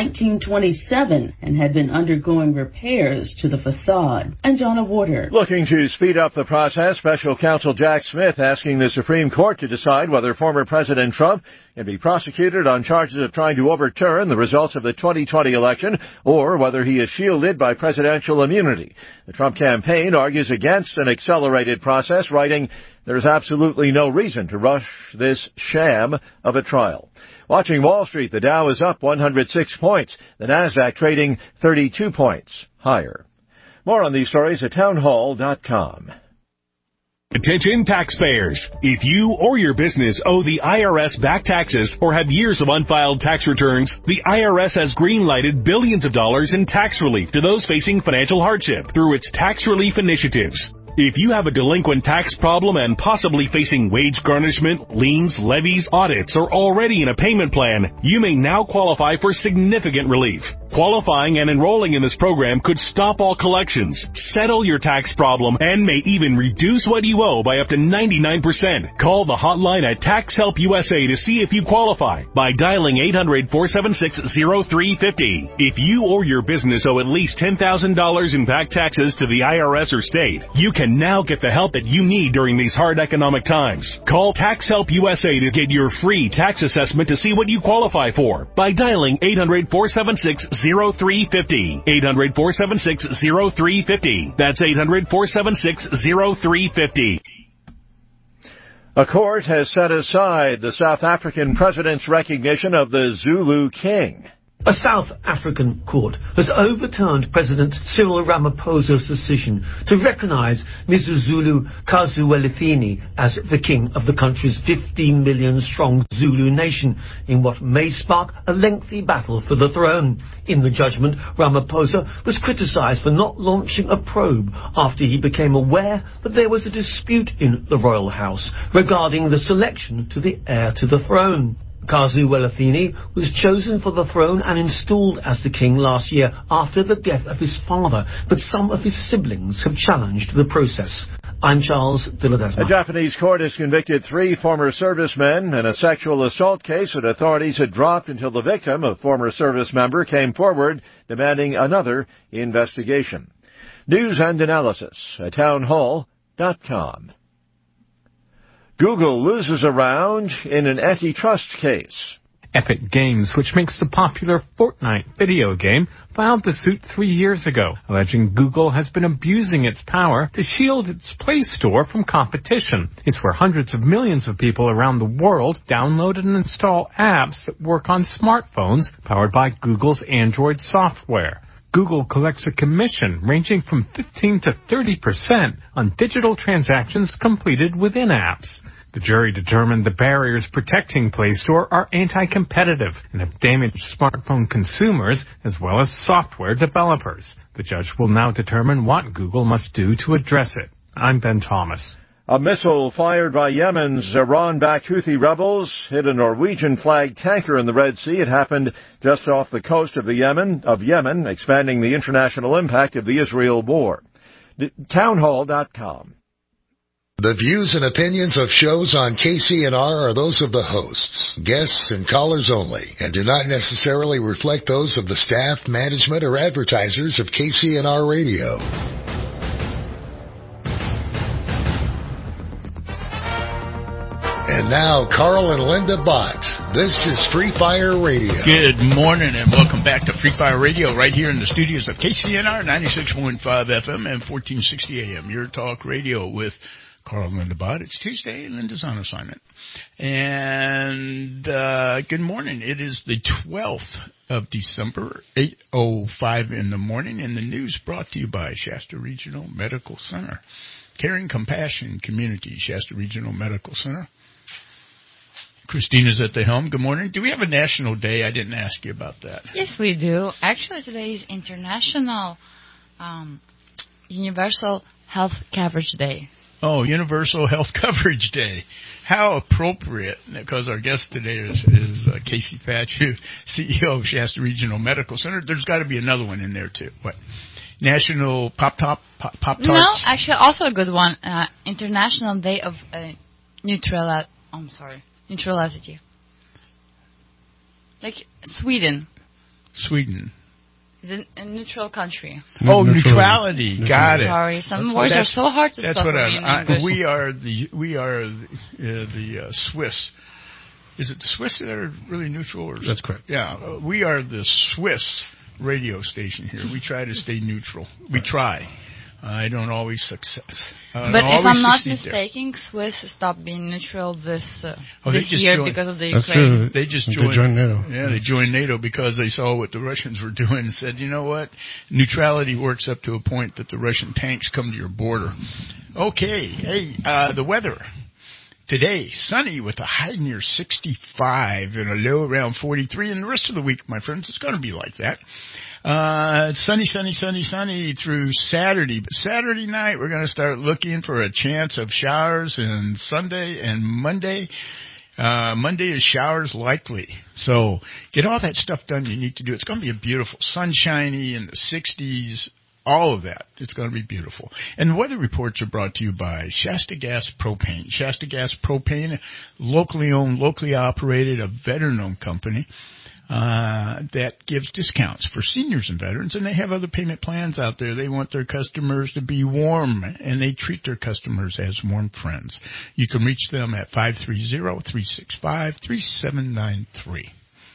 1927 and had been undergoing repairs to the facade. I'm Donna Warder. Looking to speed up the process, Special Counsel Jack Smith asking the Supreme Court to decide whether former President Trump can be prosecuted on charges of trying to overturn the results of the 2020 election or whether he is shielded by presidential immunity. The Trump campaign argues against an accelerated process, writing, "There's absolutely no reason to rush this sham of a trial." Watching Wall Street, the Dow is up 106 points, the Nasdaq trading 32 points higher. More on these stories at townhall.com. Attention taxpayers. If you or your business owe the IRS back taxes or have years of unfiled tax returns, the IRS has green-lighted billions of dollars in tax relief to those facing financial hardship through its tax relief initiatives. If you have a delinquent tax problem and possibly facing wage garnishment, liens, levies, audits, or already in a payment plan, you may now qualify for significant relief. Qualifying and enrolling in this program could stop all collections, settle your tax problem, and may even reduce what you owe by up to 99%. Call the hotline at Tax Help USA to see if you qualify by dialing 800-476-0350. If you or your business owe at least $10,000 in back taxes to the IRS or state, you can now get the help that you need during these hard economic times. Call Tax Help USA to get your free tax assessment to see what you qualify for by dialing 800-476-0350. 800-476-0350. That's 800-476-0350. A court has set aside the South African president's recognition of the Zulu king. A South African court has overturned President Cyril Ramaphosa's decision to recognize Mzulu Kazuelithini as the king of the country's 15 million strong Zulu nation in what may spark a lengthy battle for the throne. In the judgment, Ramaphosa was criticized for not launching a probe after he became aware that there was a dispute in the royal house regarding the selection to the heir to the throne. Kazuelithini was chosen for the throne and installed as the king last year after the death of his father, but some of his siblings have challenged the process. I'm Charles de Ledesma. A Japanese court has convicted 3 former servicemen in a sexual assault case that authorities had dropped until the victim, a former service member, came forward demanding another investigation. News and analysis at townhall.com. Google loses a round in an antitrust case. Epic Games, which makes the popular Fortnite video game, filed the suit 3 years ago, alleging Google has been abusing its power to shield its Play Store from competition. It's where hundreds of millions of people around the world download and install apps that work on smartphones powered by Google's Android software. Google collects a commission ranging from 15 to 30% on digital transactions completed within apps. The jury determined the barriers protecting Play Store are anti-competitive and have damaged smartphone consumers as well as software developers. The judge will now determine what Google must do to address it. I'm Ben Thomas. A missile fired by Yemen's Iran-backed Houthi rebels hit a Norwegian flagged tanker in the Red Sea. It happened just off the coast of Yemen, expanding the international impact of the Israel war. Townhall.com. The views and opinions of shows on KCNR are those of the hosts, guests, and callers only, and do not necessarily reflect those of the staff, management, or advertisers of KCNR Radio. And now, Carl and Linda Bott. This is Free Fire Radio. Good morning and welcome back to Free Fire Radio right here in the studios of KCNR 96.5 FM and 1460 AM. Your talk radio with Carl and Linda Bott. It's Tuesday and Linda's on assignment. And good morning. It is the 12th of December, 8:05 in the morning, and the news brought to you by Shasta Regional Medical Center. Caring Compassion Community, Shasta Regional Medical Center. Christina's at the helm. Good morning. Do we have a national day? I didn't ask you about that. Yes, we do. Actually, today is International Universal Health Coverage Day. Oh, Universal Health Coverage Day. How appropriate, because our guest today is Casey Patch, CEO of Shasta Regional Medical Center. There's got to be another one in there, too. What? National Pop-Tarts? No, actually, also a good one. International Day of Neutrality. Like Sweden. Sweden. It's a neutral country. Oh, neutrality. Got it. Sorry, some words are so hard to spell. That's what we are. The Swiss. Is it the Swiss that are really neutral? Or that's correct. Yeah, we are the Swiss radio station here. We try to stay neutral. We try. I don't always success. But if I'm not mistaken, Swiss stopped being neutral this year because of the Ukraine. They just joined NATO. Yeah, they joined NATO because they saw what the Russians were doing and said, you know what? Neutrality works up to a point that the Russian tanks come to your border. Okay. Hey, the weather. Today, sunny with a high near 65 and a low around 43. And the rest of the week, my friends, it's going to be like that. Sunny through Saturday. But Saturday night, we're going to start looking for a chance of showers, and Sunday and Monday. Monday is showers likely. So get all that stuff done you need to do. It's going to be a beautiful, sunshiny in the 60s. All of that. It's going to be beautiful. And the weather reports are brought to you by Shasta Gas Propane. Shasta Gas Propane, locally owned, locally operated, a veteran-owned company that gives discounts for seniors and veterans, and they have other payment plans out there. They want their customers to be warm, and they treat their customers as warm friends. You can reach them at 530-365-3793.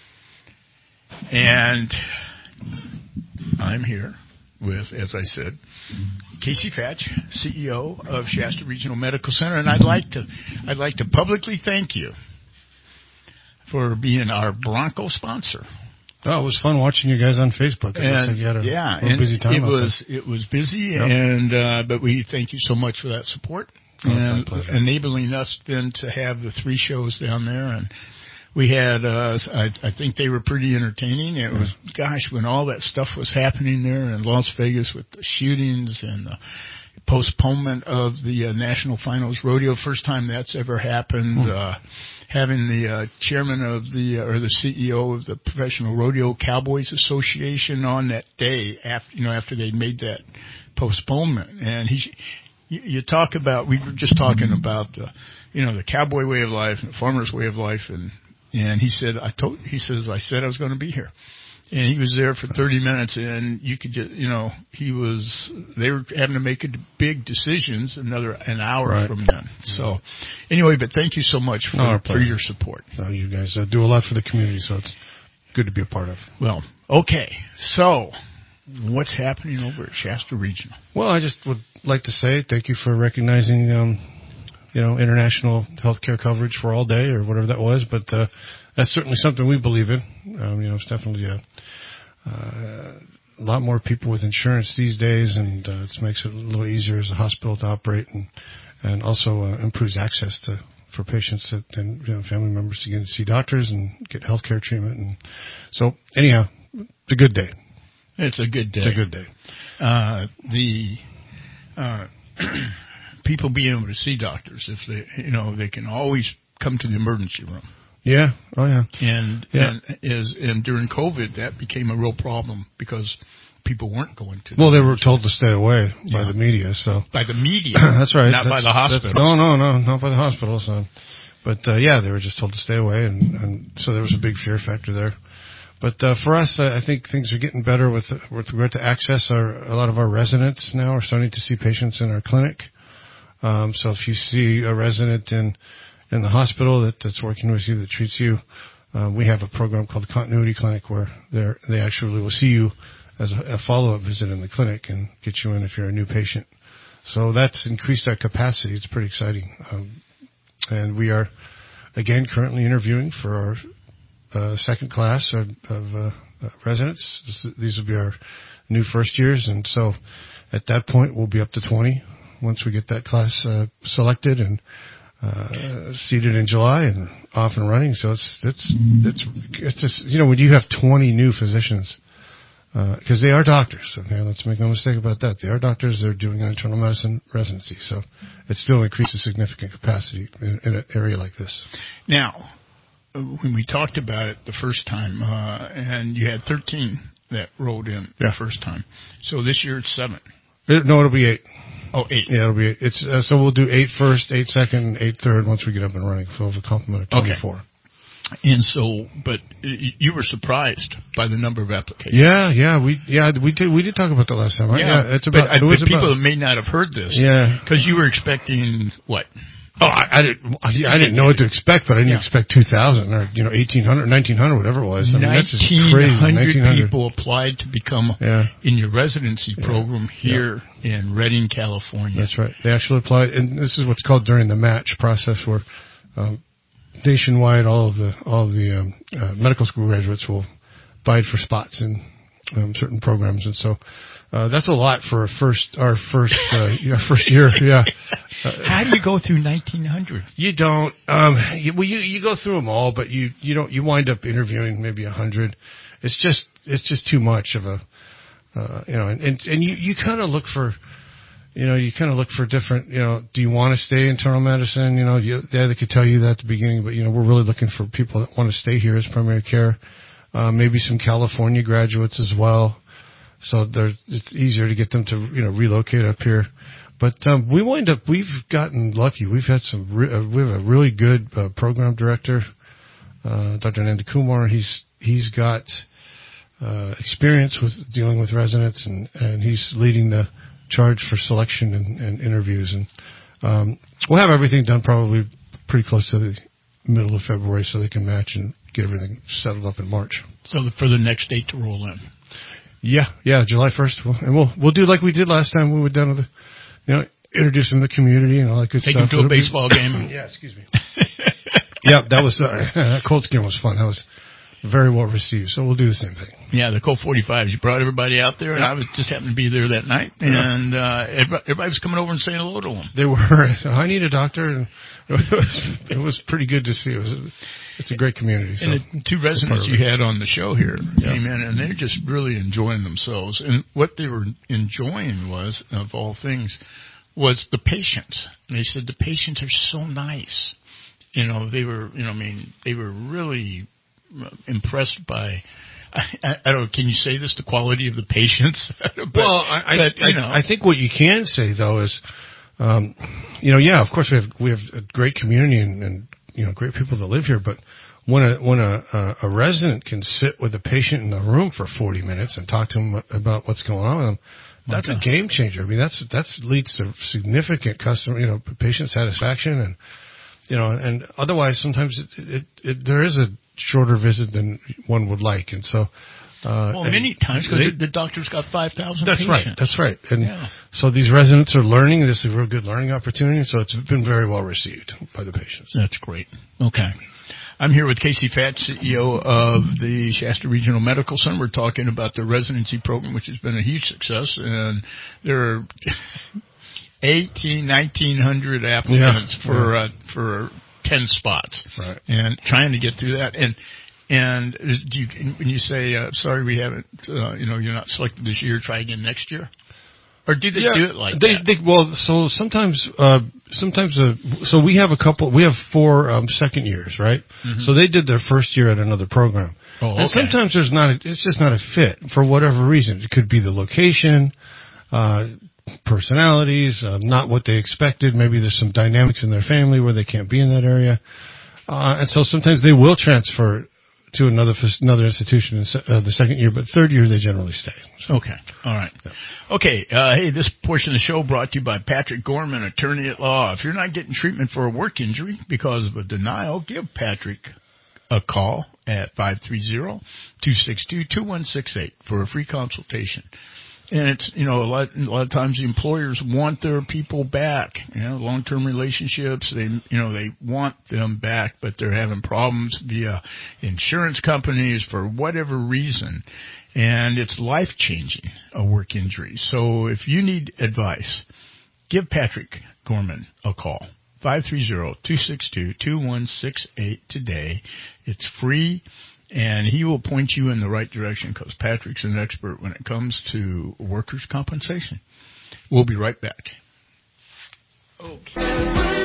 And I'm here with, as I said, Casey Patch, CEO of Shasta Regional Medical Center, and I'd like to publicly thank you for being our Bronco sponsor. Oh, it was fun watching you guys on Facebook. It looks like you had a busy time. It was busy, yep. And but we thank you so much for that support and enabling us then to have the 3 shows down there. And we had, I think they were pretty entertaining. It was, when all that stuff was happening there in Las Vegas with the shootings and the postponement of the National Finals Rodeo, first time that's ever happened. Having the chairman of or the CEO of the Professional Rodeo Cowboys Association on that day after they made that postponement. And you talk about, we were just talking about the cowboy way of life and the farmer's way of life, and he said, I said I was going to be here. And he was there for 30 minutes, and you could just, they were having to make big decisions an hour from then. So, anyway, but thank you so much for your support. No, you guys do a lot for the community, so it's good to be a part of. Well, okay. So, what's happening over at Shasta Regional? Well, I just would like to say thank you for recognizing, international healthcare coverage for all day or whatever that was, but that's certainly something we believe in. It's definitely a lot more people with insurance these days, and it makes it a little easier as a hospital to operate, and also improves access for patients and family members to get to see doctors and get health care treatment. And so, anyhow, it's a good day. It's a good day. It's a good day. people being able to see doctors if they can always come to the emergency room. Yeah. Oh, yeah. And during COVID, that became a real problem because people weren't going to. Well, they were told to stay away by the media. So by the media, that's right. Not by the hospitals. No, not by the hospitals. But they were just told to stay away, and so there was a big fear factor there. But for us, I think things are getting better with regard to access. A lot of our residents now are starting to see patients in our clinic. So if you see a resident in the hospital that's working with you, that treats you, we have a program called the Continuity Clinic where they actually will see you as a follow-up visit in the clinic and get you in if you're a new patient. So that's increased our capacity. It's pretty exciting. And we are, again, currently interviewing for our second class of residents. These will be our new first years, and so at that point we'll be up to 20 once we get that class selected and seated in July and off and running. So it's just, when you have 20 new physicians, because they are doctors. Okay, let's make no mistake about that. They are doctors. They're doing an internal medicine residency, so it still increases significant capacity in an area like this. Now, when we talked about it the first time, and you had 13 that rolled in the first time. So this year it's 7. No, it'll be 8. Oh, 8. Yeah, it'll be 8. It's so we'll do 8 first, 8 second, and 8 third once we get up and running. So we'll have a complement of 24. Okay. And so, but you were surprised by the number of applications. Yeah, we did talk about that last time, right? Yeah, it's about. But people may not have heard this. Yeah, because you were expecting what? Oh, I didn't know what to expect, but I didn't expect 2,000 or 1,800, 1,900, whatever it was. I mean, that's just crazy. 1,900 people applied to become in your residency program here in Redding, California. That's right. They actually applied, and this is what's called during the match process, where nationwide all of the medical school graduates will bide for spots in certain programs, and so. That's a lot for our first year. Yeah. How do you go through 1,900? You don't. You go through them all, but you don't. You wind up interviewing maybe 100. It's just too much of a, and you kind of look for, look for different. Do you want to stay internal medicine? They could tell you that at the beginning, but we're really looking for people that want to stay here as primary care. Maybe some California graduates as well. So it's easier to get them to relocate up here, but we've gotten lucky. We've had we have a really good program director, Dr. Nanda Kumar. He's got experience with dealing with residents, and he's leading the charge for selection and interviews. And we'll have everything done probably pretty close to the middle of February, so they can match and get everything settled up in March. So for the next date to roll in. Yeah, July 1st. And we'll do like we did last time. We were done with introduce them to the community and all that good stuff. Take them to a baseball game. Yeah, excuse me. Yeah, that was that Colts game was fun. That was very well received. So we'll do the same thing. Yeah, the Colt 45s. You brought everybody out there, and I just happened to be there that night, and everybody was coming over and saying hello to them. They were. I need a doctor, and it was pretty good to see. It's a great community. So and the 2 residents you had on the show here came in, and they're just really enjoying themselves. And what they were enjoying was, of all things, was the patients. And they said the patients are so nice. They were, they were really impressed by. I don't know. Can you say this? The quality of the patients. I think what you can say though is, of course we have a great community and great people that live here, but when a resident can sit with a patient in the room for 40 minutes and talk to them about what's going on with them, that's a game changer. I mean, that leads to significant patient satisfaction, and otherwise sometimes there is a shorter visit than one would like, and so. Many times because the doctor's got 5,000 patients. That's right. And so these residents are learning. This is a real good learning opportunity, so it's been very well received by the patients. That's great. Okay. I'm here with Casey Fatt, CEO of the Shasta Regional Medical Center. We're talking about the residency program, which has been a huge success, and there are 1,900 applicants for 10 spots. Right. And trying to get through that. And when you say, sorry, we haven't, you're not selected this year, try again next year? Or do they do it like that? Well, so sometimes, so we have we have 4 second years, right? Mm-hmm. So they did their first year at another program. Oh, okay. And sometimes it's just not a fit for whatever reason. It could be the location, personalities, not what they expected. Maybe there's some dynamics in their family where they can't be in that area. And so sometimes they will transfer to another institution in the second year, but third year they generally stay. So. Okay. All right. Yeah. Okay. Hey, this portion of the show brought to you by Patrick Gorman, attorney at law. If you're not getting treatment for a work injury because of a denial, give Patrick a call at 530-262-2168 for a free consultation. And it's, a lot of times the employers want their people back, long-term relationships, they want them back, but they're having problems via insurance companies for whatever reason. And it's life-changing, a work injury. So if you need advice, give Patrick Gorman a call. 530-262-2168 today. It's free, and he will point you in the right direction because Patrick's an expert when it comes to workers' compensation. We'll be right back. Okay.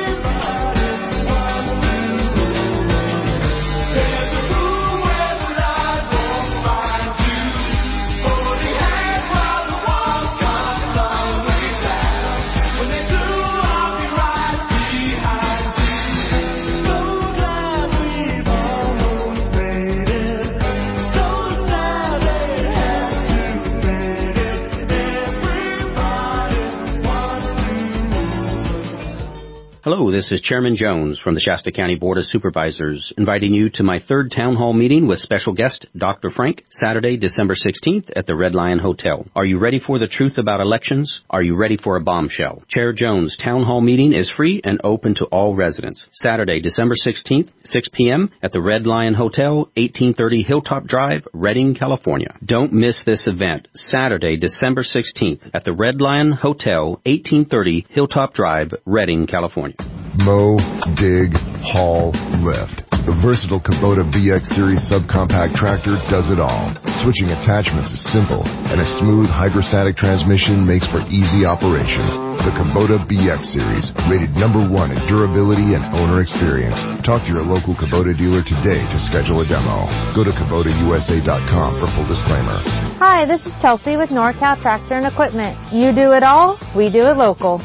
Hello, this is Chairman Jones from the Shasta County Board of Supervisors, inviting you to my 3rd Town Hall meeting with special guest Dr. Frank, Saturday, December 16th at the Red Lion Hotel. Are you ready for the truth about elections? Are you ready for a bombshell? Chair Jones' Town Hall meeting is free and open to all residents. Saturday, December 16th, 6 p.m. at the Red Lion Hotel, 1830 Hilltop Drive, Redding, California. Don't miss this event. Saturday, December 16th at the Red Lion Hotel, 1830 Hilltop Drive, Redding, California. Mow, dig, haul, lift. The versatile Kubota BX Series subcompact tractor does it all. Switching attachments is simple, and a smooth hydrostatic transmission makes for easy operation. The Kubota BX Series, rated #1 in durability and owner experience. Talk to your local Kubota dealer today to schedule a demo. Go to KubotaUSA.com for full disclaimer. Hi, this is Chelsea with NorCal Tractor and Equipment. You do it all, we do it local.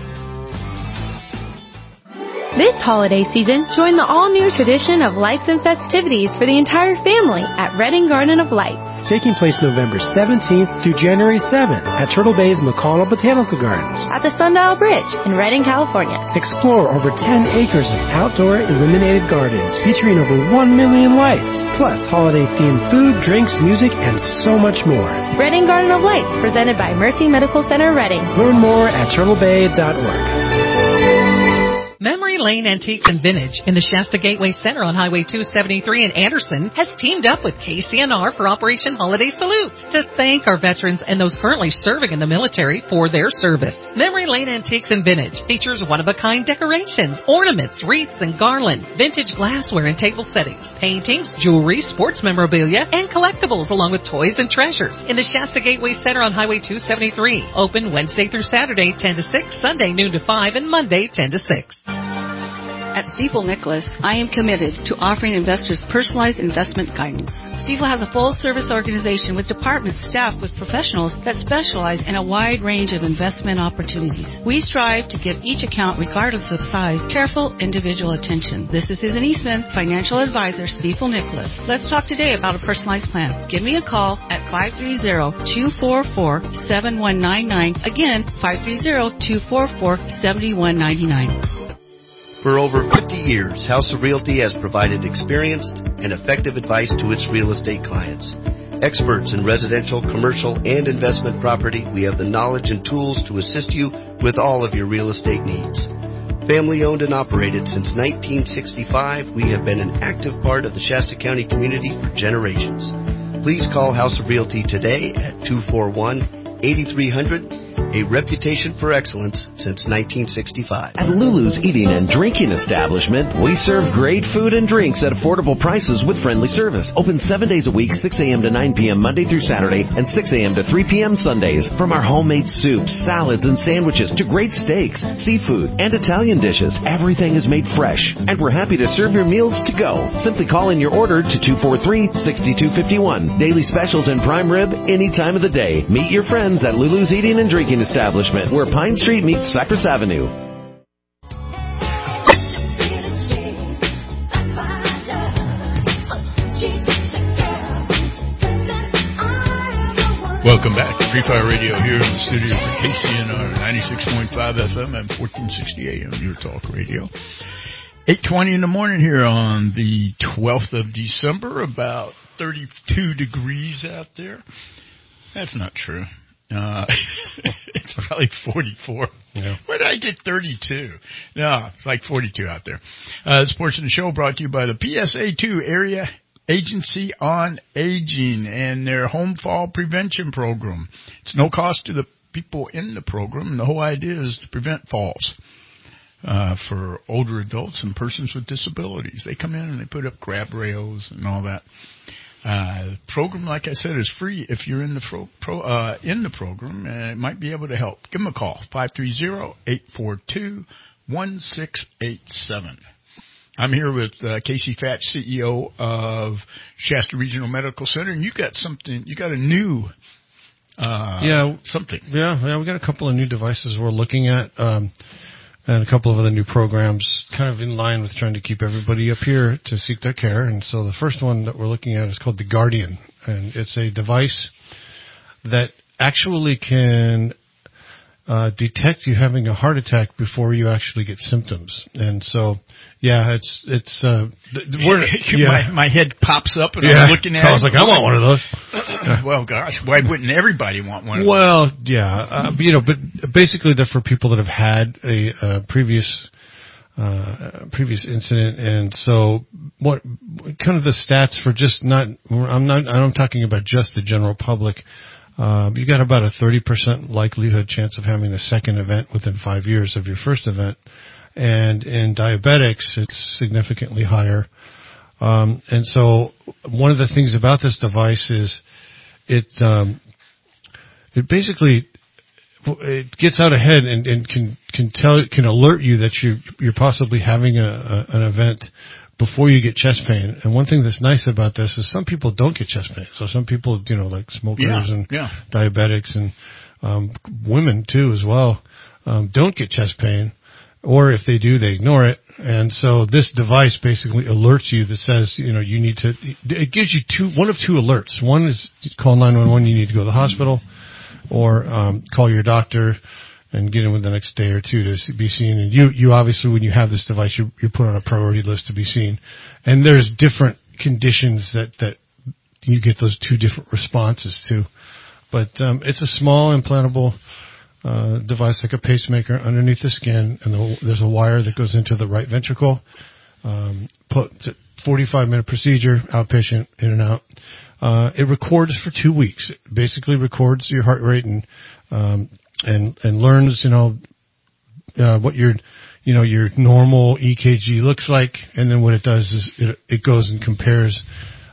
This holiday season, join the all-new tradition of lights and festivities for the entire family at Redding Garden of Lights. Taking place November 17th through January 7th at Turtle Bay's McConnell Botanical Gardens. At the Sundial Bridge in Redding, California. Explore over 10 acres of outdoor illuminated gardens featuring over 1 million lights, plus holiday-themed food, drinks, music, and so much more. Redding Garden of Lights, presented by Mercy Medical Center, Redding. Learn more at turtlebay.org. Memory Lane Antiques and Vintage in the Shasta Gateway Center on Highway 273 in Anderson has teamed up with KCNR for Operation Holiday Salute to thank our veterans and those currently serving in the military for their service. Memory Lane Antiques and Vintage features one-of-a-kind decorations, ornaments, wreaths, and garlands, vintage glassware and table settings, paintings, jewelry, sports memorabilia, and collectibles along with toys and treasures in the Shasta Gateway Center on Highway 273. Open Wednesday through Saturday 10 to 6, Sunday noon to 5, and Monday 10 to 6. At Stifel Nicholas, I am committed to offering investors personalized investment guidance. Stifel has a full-service organization with departments staffed with professionals that specialize in a wide range of investment opportunities. We strive to give each account, regardless of size, careful individual attention. This is Susan Eastman, Financial Advisor, Stifel Nicholas. Let's talk today about a personalized plan. Give me a call at 530-244-7199. Again, 530-244-7199. For over 50 years, House of Realty has provided experienced and effective advice to its real estate clients. Experts in residential, commercial, and investment property, we have the knowledge and tools to assist you with all of your real estate needs. Family owned and operated since 1965, we have been an active part of the Shasta County community for generations. Please call House of Realty today at 241-8300 a reputation for excellence since 1965. At Lulu's Eating and Drinking Establishment, we serve great food and drinks at affordable prices with friendly service. Open 7 days a week, 6 a.m. to 9 p.m. Monday through Saturday, and 6 a.m. to 3 p.m. Sundays. From our homemade soups, salads, and sandwiches to great steaks, seafood, and Italian dishes, everything is made fresh. And we're happy to serve your meals to go. Simply call in your order to 243-6251. Daily specials and prime rib any time of the day. Meet your friends at Lulu's Eating and Drinking Establishment, where Pine Street meets Cypress Avenue. Welcome back to Free Fire Radio here in the studios at KCNR 96.5 FM and 1460 AM, your talk radio. 8:20 in the morning here on the 12th of December, about 32 degrees out there. That's not true. It's probably 44. Yeah. Where did I get 32? No, it's like 42 out there. This portion of the show brought to you by the PSA2 Area Agency on Aging and their home fall prevention program. It's no cost to the people in the program. The whole idea is to prevent falls for older adults and persons with disabilities. They come in and they put up grab rails and all that. The program, like I said, is free if you're in the program, and it might be able to help. Give them a call, 530-842-1687. I'm here with Casey Fatch, CEO of Shasta Regional Medical Center, and you got a new something. Yeah, we got a couple of new devices we're looking at, and a couple of other new programs kind of in line with trying to keep everybody up here to seek their care. And so the first one that we're looking at is called the Guardian, and it's a device that actually can detect you having a heart attack before you actually get symptoms. And so, yeah, my head pops up and I'm looking at it. I was like, I want one of those. Well, gosh, why wouldn't everybody want one of those? Well, yeah, but basically they're for people that have had a previous incident. And so what kind of the stats for I'm talking about just the general public. You got about a 30% likelihood chance of having a second event within 5 years of your first event. And in diabetics, it's significantly higher. And so one of the things about this device is it basically, it gets out ahead and can alert you that you're possibly having an event before you get chest pain. And one thing that's nice about this is some people don't get chest pain. So some people, like smokers and diabetics and women too as well, don't get chest pain. Or if they do, they ignore it. And so this device basically alerts you that says, you need to, it gives you one of two alerts. One is call 911, you need to go to the hospital, or call your doctor and get in with the next day or two to be seen. And you obviously, when you have this device, you're put on a priority list to be seen. And there's different conditions that you get those two different responses to. But it's a small implantable device like a pacemaker underneath the skin, and there's a wire that goes into the right ventricle. 45-minute procedure, outpatient, in and out. It records for 2 weeks. It basically records your heart rate and learns, what your normal EKG looks like. And then what it does is it goes and compares,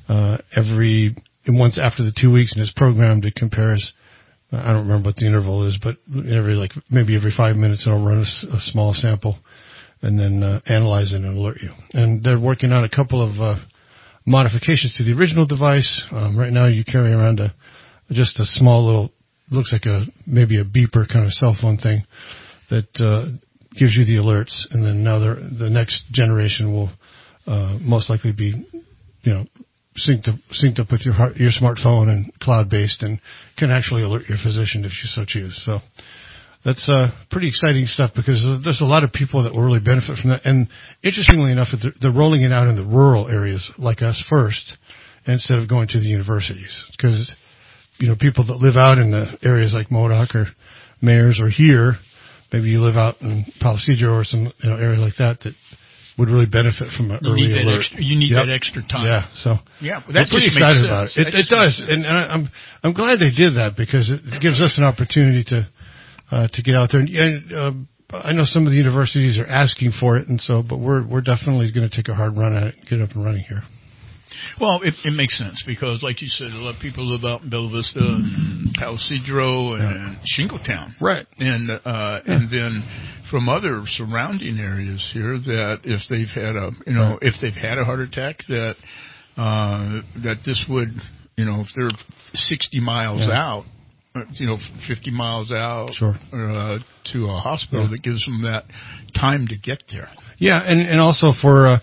once after the 2 weeks, and it's programmed, it compares, I don't remember what the interval is, but maybe every 5 minutes it'll run a small sample and then analyze it and alert you. And they're working on a couple of modifications to the original device. Right now you carry around just a small little, looks like maybe a beeper kind of cell phone thing that gives you the alerts. And then now the next generation will most likely be, synced up with your smartphone and cloud-based, and can actually alert your physician if you so choose. So that's pretty exciting stuff, because there's a lot of people that will really benefit from that. And interestingly enough, they're rolling it out in the rural areas like us first, instead of going to the universities. Because, people that live out in the areas like Modoc or Mayors or here, maybe you live out in Palisadro or some area like that would really benefit from an early alert. You need that extra time. Yeah, so well, we're pretty excited about it. It does, and I'm glad they did that, because it gives us an opportunity to to get out there. And I know some of the universities are asking for it, and so, but we're definitely going to take a hard run at it and get up and running here. Well, it makes sense because, like you said, a lot of people live out in Bella Vista and Palo Cedro and Shingletown, right? And then from other surrounding areas here, that if they've had if they've had a heart attack, that this would, if they're 60 miles out, 50 miles out, to a hospital that gives them that time to get there. Yeah, and also for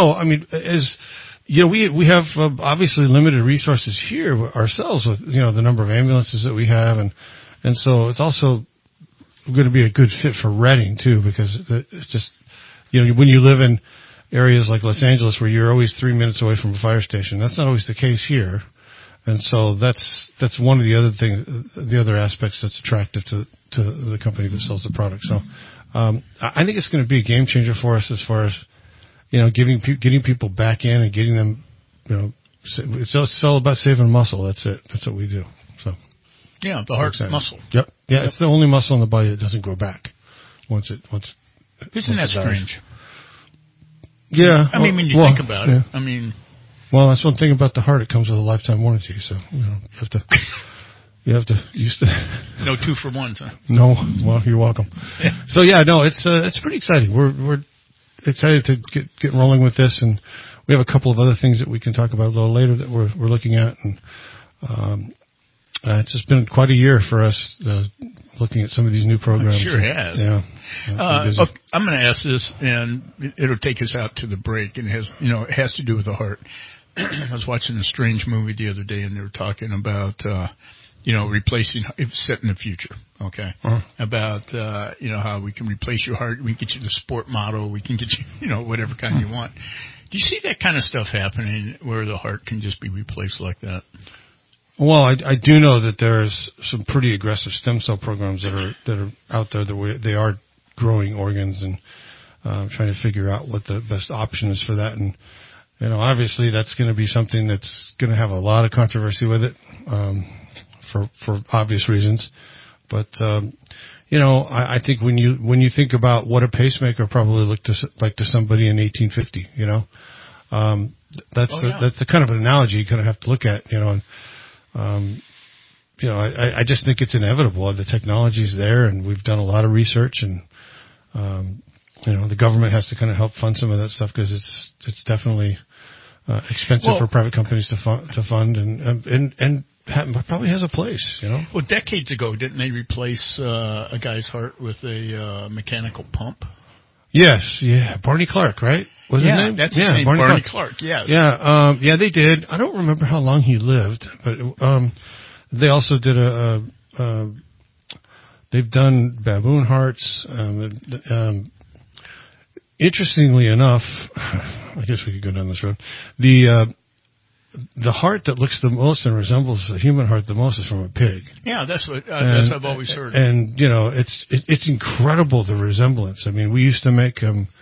we have obviously limited resources here ourselves with the number of ambulances that we have, and so it's also going to be a good fit for Redding too, because it's just when you live in areas like Los Angeles where you're always 3 minutes away from a fire station, that's not always the case here, and so that's one of the other things, the other aspects that's attractive to the company that sells the product. So I think it's going to be a game changer for us as far as getting people back in and getting them, it's all about saving muscle. That's it. That's what we do. So, yeah, the heart muscle. Yep. Yeah, it's the only muscle in the body that doesn't grow back Isn't that strange? Yeah. I mean, when you think about it, I mean. Well, that's one thing about the heart. It comes with a lifetime warranty, so you have to used to. No 2-for-1s, huh? No. Well, you're welcome. Yeah. So it's pretty exciting. We're excited to get rolling with this, and we have a couple of other things that we can talk about a little later that we're looking at, and it's just been quite a year for us looking at some of these new programs. It sure has. Yeah. I'm going to ask this, and it'll take us out to the break, and it has to do with the heart. I was watching a strange movie the other day, and they were talking about replacing, set in the future, okay? Uh-huh. About, how we can replace your heart. We can get you the sport model. We can get you, whatever kind you want. Do you see that kind of stuff happening where the heart can just be replaced like that? Well, I do know that there's some pretty aggressive stem cell programs that are out there that they are growing organs and trying to figure out what the best option is for that. And, obviously that's going to be something that's going to have a lot of controversy with it. For obvious reasons, but I think when you think about what a pacemaker probably looked like to somebody in 1850, that's the kind of an analogy you kind of have to look at, I just think it's inevitable. The technology's there, and we've done a lot of research, and the government has to kind of help fund some of that stuff because it's definitely expensive for private companies to fund, and probably has a place, Well, decades ago, didn't they replace a guy's heart with a mechanical pump? Yes, yeah. Barney Clark, right? Was his name? That's his name, Barney Clark, yes. Yeah, they did. I don't remember how long he lived, but they also did they've done baboon hearts. Interestingly enough, I guess we could go down this road. The heart that looks the most and resembles a human heart the most is from a pig. Yeah, that's what I've always heard. And it's incredible, the resemblance. I mean, we used to make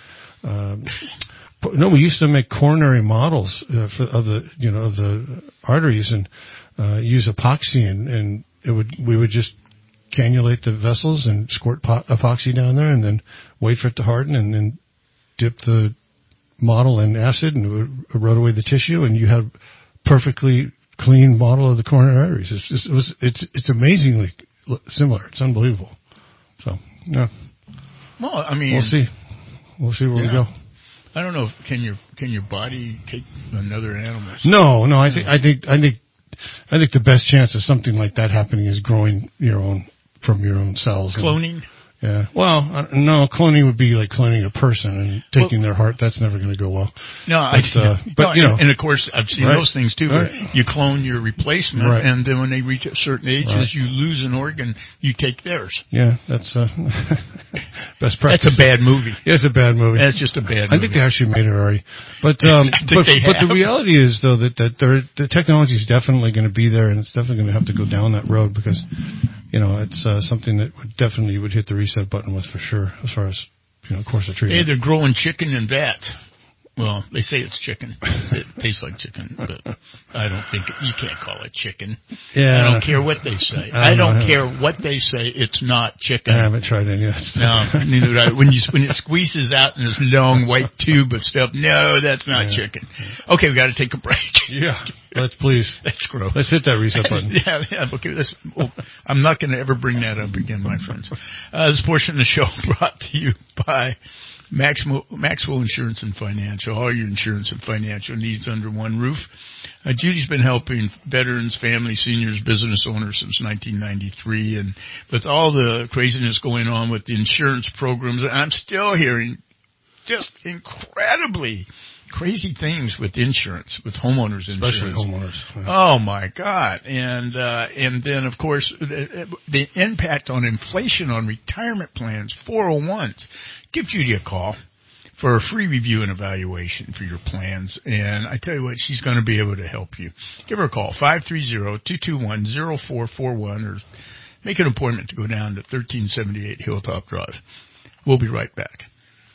coronary models of the arteries and use epoxy, and we would just cannulate the vessels and squirt epoxy down there, and then wait for it to harden, and then dip the model in acid and it would erode away the tissue, and you have perfectly clean model of the coronary arteries. It's amazingly similar. It's unbelievable. So, yeah. Well, I mean, we'll see where we go. I don't know. Can your body take another animal? No. I think the best chance of something like that happening is growing from your own cells. Cloning. Yeah. Well, no, cloning would be like cloning a person and taking their heart. That's never going to go well. No, and of course I've seen those things too. Where you clone your replacement, and then when they reach a certain age, as you lose an organ, you take theirs. Yeah, that's best practice. That's a bad movie. Yeah, it's a bad movie. That's just a bad movie. I think they actually made it already. But the reality is though that the technology is definitely going to be there, and it's definitely going to have to go down that road because it's something that would hit the reset button with for sure, as far as course of treatment. Hey, they're growing chicken in vats. Well, they say it's chicken. It tastes like chicken, but I don't think you can't call it chicken. Yeah. I don't care what they say. I don't care what they say. It's not chicken. I haven't tried any yet. No, neither did I. When it squeezes out in this long white tube of stuff, no, that's not chicken. Okay, we got to take a break. Yeah, let's please. That's gross. Let's hit that reset button. Yeah. Okay, I'm not going to ever bring that up again, my friends. This portion of the show brought to you by Maxwell Insurance and Financial. All your insurance and financial needs under one roof. Judy's been helping veterans, families, seniors, business owners since 1993, and with all the craziness going on with the insurance programs, I'm still hearing just incredibly crazy things with insurance, with homeowners insurance. Especially homeowners. Yeah. Oh, my God. And then, of course, the impact on inflation on retirement plans, 401s. Give Judy a call for a free review and evaluation for your plans. And I tell you what, she's going to be able to help you. Give her a call, 530-221-0441, or make an appointment to go down to 1378 Hilltop Drive. We'll be right back.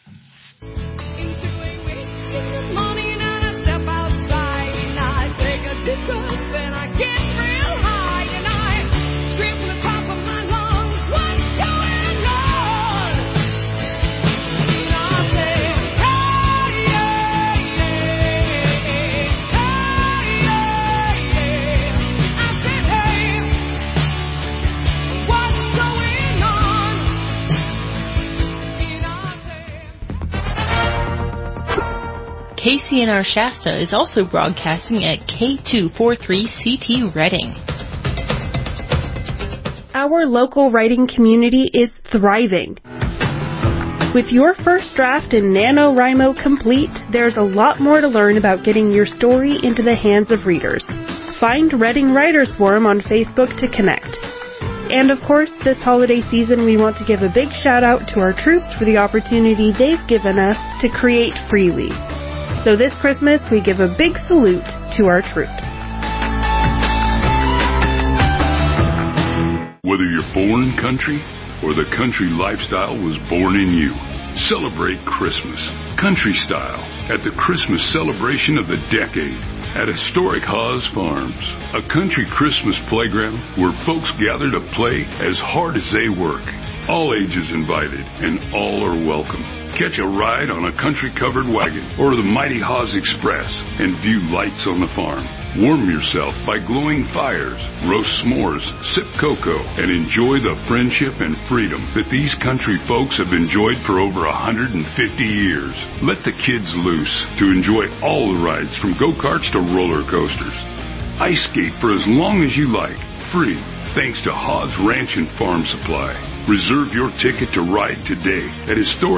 KCNR Shasta is also broadcasting at K243CT Reading. Our local writing community is thriving. With your first draft in NaNoWriMo complete, there's a lot more to learn about getting your story into the hands of readers. Find Reading Writers Forum on Facebook to connect. And of course, this holiday season we want to give a big shout out to our troops for the opportunity they've given us to create freely. So this Christmas, we give a big salute to our troops. Whether you're born country or the country lifestyle was born in you, celebrate Christmas country style at the Christmas celebration of the decade at Historic Haas Farms, a country Christmas playground where folks gather to play as hard as they work. All ages invited and all are welcome. Catch a ride on a country-covered wagon or the mighty Haas Express and view lights on the farm. Warm yourself by glowing fires, roast s'mores, sip cocoa, and enjoy the friendship and freedom that these country folks have enjoyed for over 150 years. Let the kids loose to enjoy all the rides from go-karts to roller coasters. Ice skate for as long as you like, free, thanks to Haas Ranch and Farm Supply. Reserve your ticket to ride today at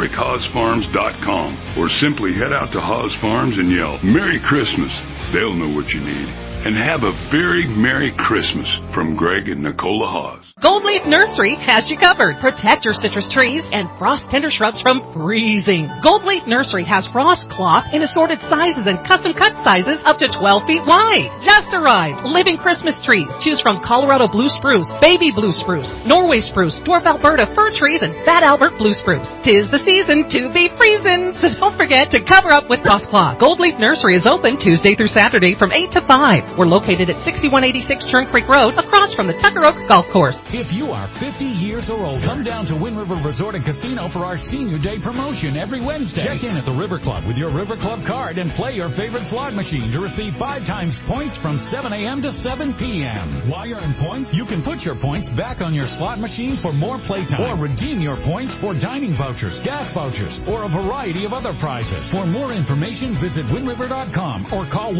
HistoricHaasFarms.com or simply head out to Haas Farms and yell, "Merry Christmas." They'll know what you need. And have a very Merry Christmas from Greg and Nicola Haas. Gold Leaf Nursery has you covered. Protect your citrus trees and frost tender shrubs from freezing. Gold Leaf Nursery has frost cloth in assorted sizes and custom cut sizes up to 12 feet wide. Just arrived. Living Christmas trees. Choose from Colorado blue spruce, baby blue spruce, Norway spruce, dwarf Alberta fir trees, and fat Albert blue spruce. 'Tis the season to be freezing, so don't forget to cover up with frost cloth. Gold Leaf Nursery is open Tuesday through Saturday from 8 to 5. We're located at 6186 Churn Creek Road, across from the Tucker Oaks Golf Course. If you are 50 years or older, come down to Wind River Resort and Casino for our Senior Day promotion every Wednesday. Check in at the River Club with your River Club card and play your favorite slot machine to receive 5 times points from 7 a.m. to 7 p.m. While you're in points, you can put your points back on your slot machine for more playtime or redeem your points for dining vouchers, gas vouchers, or a variety of other prizes. For more information, visit windriver.com or call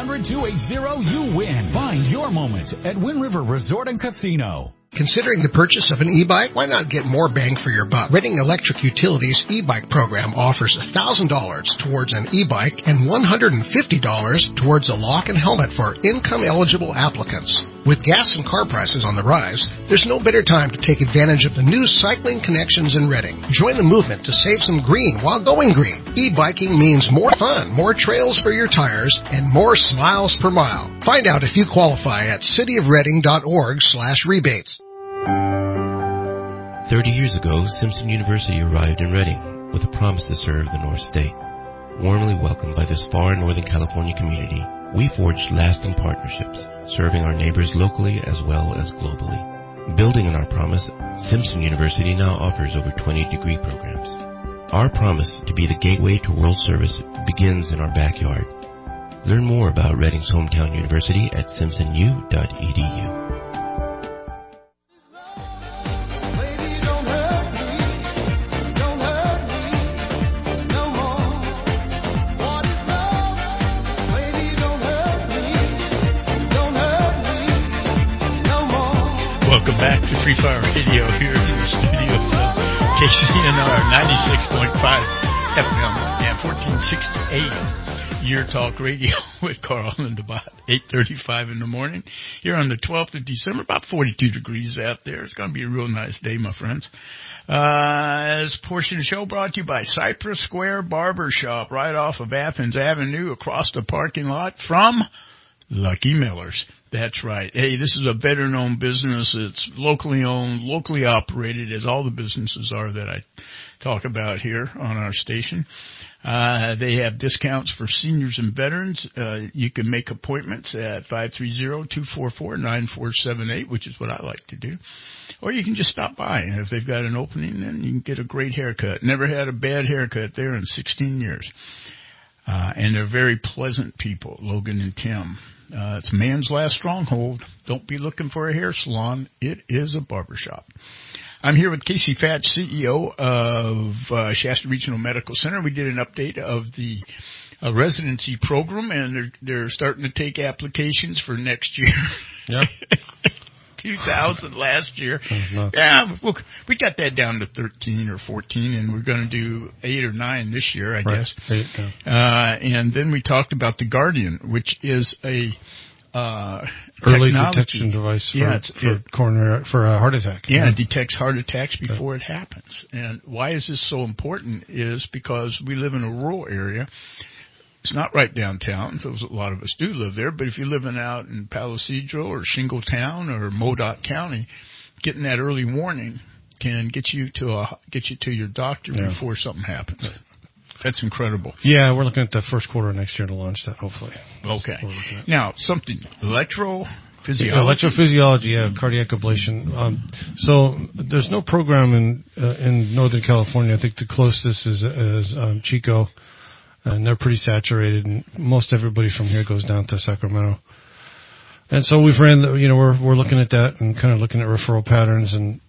1-800-280-YOU-WIN. Find your moment at Wind River Resort and Casino. Considering the purchase of an e-bike? Why not get more bang for your buck? Reading Electric Utilities e-bike program offers $1,000 towards an e-bike and $150 towards a lock and helmet for income-eligible applicants. With gas and car prices on the rise, there's no better time to take advantage of the new cycling connections in Reading. Join the movement to save some green while going green. E-biking means more fun, more trails for your tires, and more smiles per mile. Find out if you qualify at cityofreading.org/rebates. 30 years ago, Simpson University arrived in Reading with a promise to serve the North State. Warmly welcomed by this far Northern California community, we forged lasting partnerships, serving our neighbors locally as well as globally. Building on our promise, Simpson University now offers over 20 degree programs. Our promise to be the gateway to world service begins in our backyard. Learn more about Redding's hometown university at simpsonu.edu. Welcome back to Free Fire Radio here in the studios of KCNR 96.5 FM and 1460 AM. Your Talk Radio with Carl and Debot, 8:35 in the morning. Here on the 12th of December, about 42 degrees out there. It's going to be a real nice day, my friends. This portion of the show brought to you by Cypress Square Barber Shop, right off of Athens Avenue, across the parking lot from Lucky Miller's. That's right. Hey, this is a veteran-owned business. It's locally owned, locally operated, as all the businesses are that I talk about here on our station. They have discounts for seniors and veterans. You can make appointments at 530-244-9478, which is what I like to do. Or you can just stop by. And if they've got an opening, then you can get a great haircut. Never had a bad haircut there in 16 years. And they're very pleasant people, Logan and Tim. It's man's last stronghold. Don't be looking for a hair salon. It is a barbershop. I'm here with Casey Fatch, CEO of Shasta Regional Medical Center. We did an update of the residency program, and they're starting to take applications for next year. Yeah. 2,000 last year. Yeah, well, we got that down to 13 or 14, and we're going to do 8 or 9 this year, I guess. 8, yeah. And then we talked about the Guardian, which is a early detection device for a heart attack. Yeah, it detects heart attacks before it happens. And why is this so important is because we live in a rural area. It's not right downtown, so a lot of us do live there, but if you're living out in Palisadro or Shingletown or Modoc County, getting that early warning can get you to your doctor before something happens. That's incredible. Yeah, we're looking at the first quarter of next year to launch that, hopefully. Okay. Now, electrophysiology. Electrophysiology, cardiac ablation. So there's no program in Northern California. I think the closest is Chico. And they're pretty saturated, and most everybody from here goes down to Sacramento. And so we've we're looking at that and kind of looking at referral patterns, and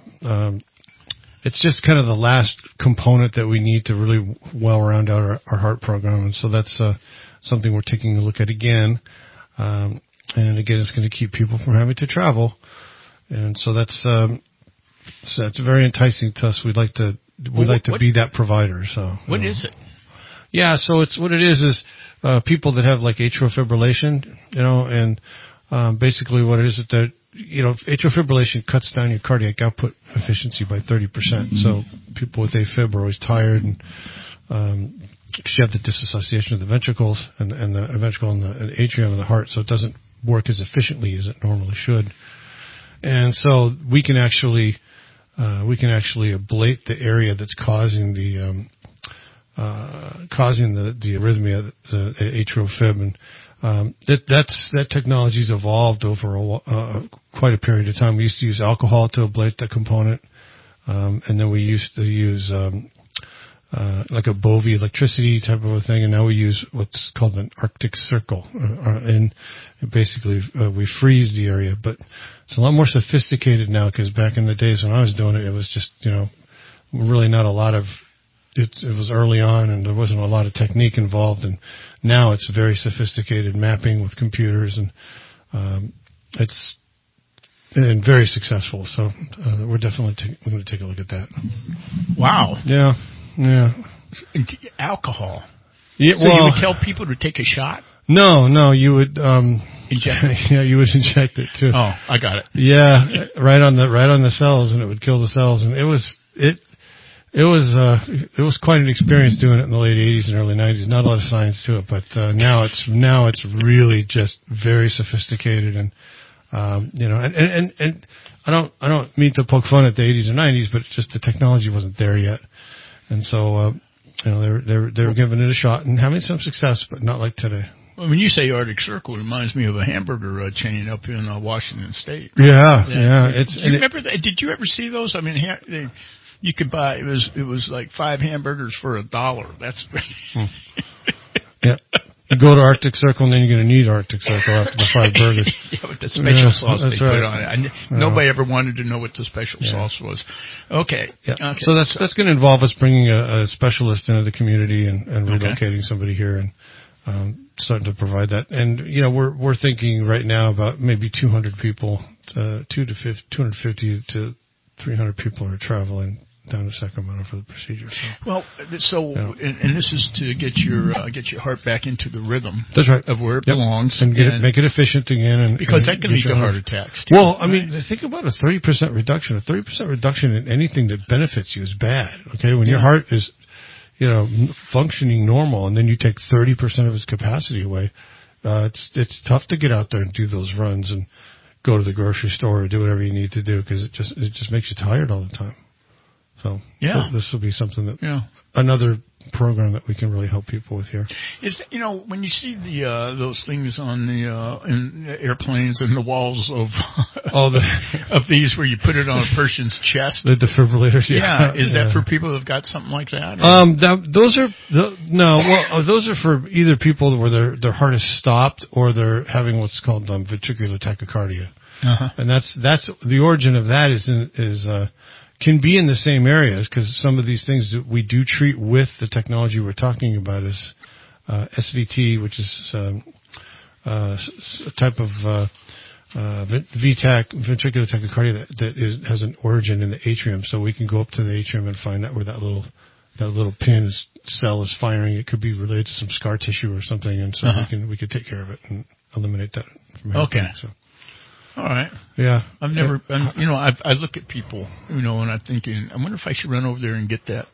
it's just kind of the last component that we need to really well round out our heart program. And so that's something we're taking a look at again. And again, it's going to keep people from having to travel. And so that's very enticing to us. We'd like to be that provider. So what is it? Yeah, so it's what it is people that have like atrial fibrillation, and basically what it is that atrial fibrillation cuts down your cardiac output efficiency by 30%. So people with AFib are always tired, and you have the disassociation of the ventricles and the ventricle and the atrium of the heart, so it doesn't work as efficiently as it normally should. And so we can actually ablate the area that's causing the arrhythmia, the atrial fib, and that technology's evolved over quite a period of time. We used to use alcohol to ablate the component, and then we used to use like a Bovie electricity type of a thing, and now we use what's called an Arctic circle, and basically we freeze the area. But it's a lot more sophisticated now, because back in the days when I was doing it, it was just really not a lot of. It was early on, and there wasn't a lot of technique involved, and now it's very sophisticated mapping with computers, and it's been very successful. So we're definitely going to take a look at that. Wow. Yeah. Alcohol. Yeah. So you would tell people to take a shot? No, you would inject it. Yeah, you would inject it too. Oh, I got it. Yeah, right on the cells, and it would kill the cells, and it was quite an experience doing it in the late 80s and early 90s. Not a lot of science to it, but now it's really just very sophisticated, and and I don't mean to poke fun at the 80s or 90s, but just the technology wasn't there yet, and so they were giving it a shot and having some success, but not like today. Well, when you say Arctic Circle, it reminds me of a hamburger chain up in Washington State. Yeah. Did you ever see those? I mean, you could buy it was like 5 hamburgers for $1. That's yeah. You go to Arctic Circle and then you're going to need Arctic Circle after the 5 burgers. Yeah, but the special sauce they put on it. Nobody ever wanted to know what the special sauce was. Okay. Yeah. So that's going to involve us bringing a specialist into the community and relocating somebody here and starting to provide that. And we're thinking right now about maybe 200 people, 250 to 300 people are traveling down to Sacramento for the procedure. And this is to get your heart back into the rhythm. That's right. Of where it belongs and make it efficient again. Because that can lead to heart attacks too. Well, I mean, think about a 30% reduction. A 30% reduction in anything that benefits you is bad. Okay, when your heart is functioning normal, and then you take 30% of its capacity away, it's tough to get out there and do those runs and go to the grocery store or do whatever you need to do because it just makes you tired all the time. So this will be something that another program that we can really help people with here. Is when you see those things on in the airplanes and the walls of of these where you put it on a person's chest, the defibrillators. Is that for people who've got something like that? Those are for either people where their heart is stopped or they're having what's called ventricular tachycardia, and that's the origin of that is can be in the same areas because some of these things that we do treat with the technology we're talking about is SVT, which is a type of VTAC, ventricular tachycardia, that has an origin in the atrium. So we can go up to the atrium and find out where that little cell is firing. It could be related to some scar tissue or something, and so we could take care of it and eliminate that from happening. Okay. So. All right. Yeah. I've never, I look at people, and I'm thinking, I wonder if I should run over there and get that,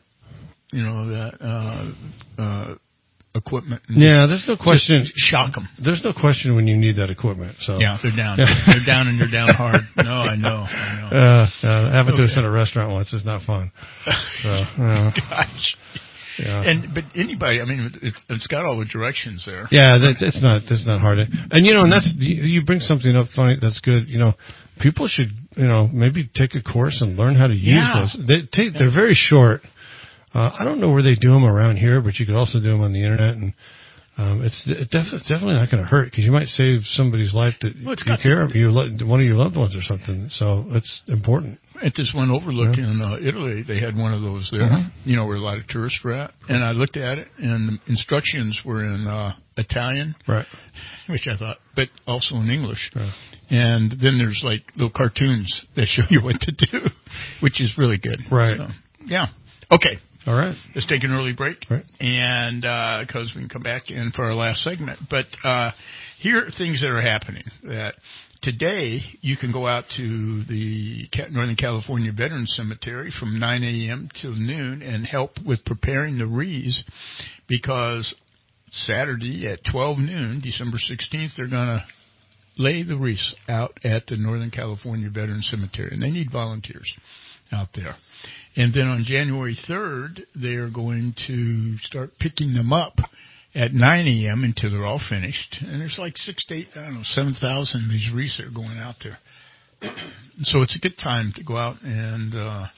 equipment. There's no question. Shock them. There's no question when you need that equipment. So yeah, they're down. They're down and they're down hard. No, I know. Having to do this in a restaurant once is not fun. So, Gosh. Yeah. But anybody, I mean, it's got all the directions there. Yeah, it's not hard. And that's you bring something up funny that's good. People should maybe take a course and learn how to use those. They're very short. I don't know where they do them around here, but you could also do them on the internet, and it's definitely not going to hurt because you might save somebody's life that you care of, one of your loved ones or something. So it's important. At this one overlook in Italy, they had one of those there, where a lot of tourists were at. And I looked at it, and the instructions were in Italian, right? Which I thought, but also in English. Right. And then there's like little cartoons that show you what to do, which is really good. Right. So, yeah. Okay. All right. Let's take an early break, right. And because we can come back in for our last segment. But here are things that are happening. That today you can go out to the Northern California Veterans Cemetery from 9 a.m. till noon and help with preparing the wreaths, because Saturday at 12 noon, December 16th, they're going to lay the wreaths out at the Northern California Veterans Cemetery, and they need volunteers out there. And then on January 3rd, they are going to start picking them up at 9 a.m. until they're all finished. And there's like 7,000 of these wreaths that are going out there. So it's a good time to go out and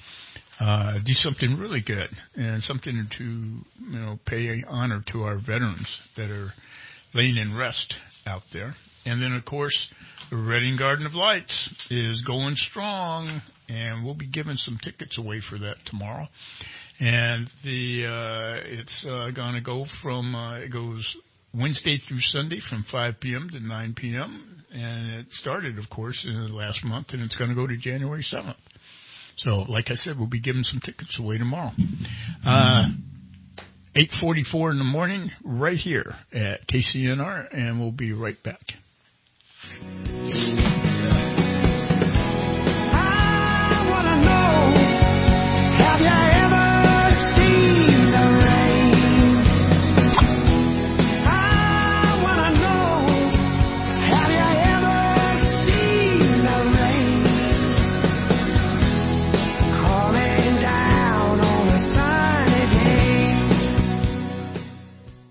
do something really good and something to pay honor to our veterans that are laying in rest out there. And then, of course, the Reading Garden of Lights is going strong, and we'll be giving some tickets away for that tomorrow. And it's going to go from it goes Wednesday through Sunday from 5 p.m. to 9 p.m. And it started, of course, in the last month, and it's going to go to January 7th. So, like I said, we'll be giving some tickets away tomorrow. 8:44 in the morning, right here at KCNR, and we'll be right back.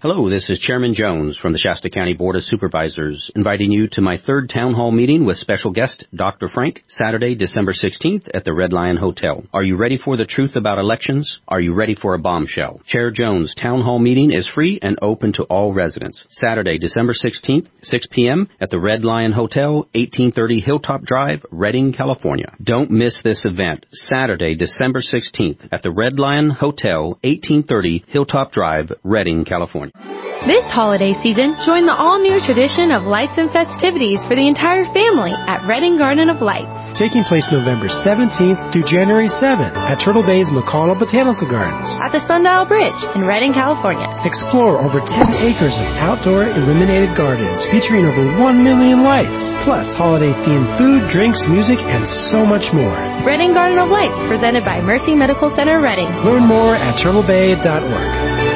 Hello, this is Chairman Jones from the Shasta County Board of Supervisors, inviting you to my third town hall meeting with special guest Dr. Frank, Saturday, December 16th at the Red Lion Hotel. Are you ready for the truth about elections? Are you ready for a bombshell? Chair Jones' town hall meeting is free and open to all residents. Saturday, December 16th, 6 p.m. at the Red Lion Hotel, 1830 Hilltop Drive, Redding, California. Don't miss this event. Saturday, December 16th at the Red Lion Hotel, 1830 Hilltop Drive, Redding, California. This holiday season, join the all-new tradition of lights and festivities for the entire family at Redding Garden of Lights. Taking place November 17th through January 7th at Turtle Bay's McConnell Botanical Gardens. At the Sundial Bridge in Redding, California. Explore over 10 acres of outdoor illuminated gardens featuring over 1 million lights, plus holiday-themed food, drinks, music, and so much more. Redding Garden of Lights, presented by Mercy Medical Center, Redding. Learn more at turtlebay.org.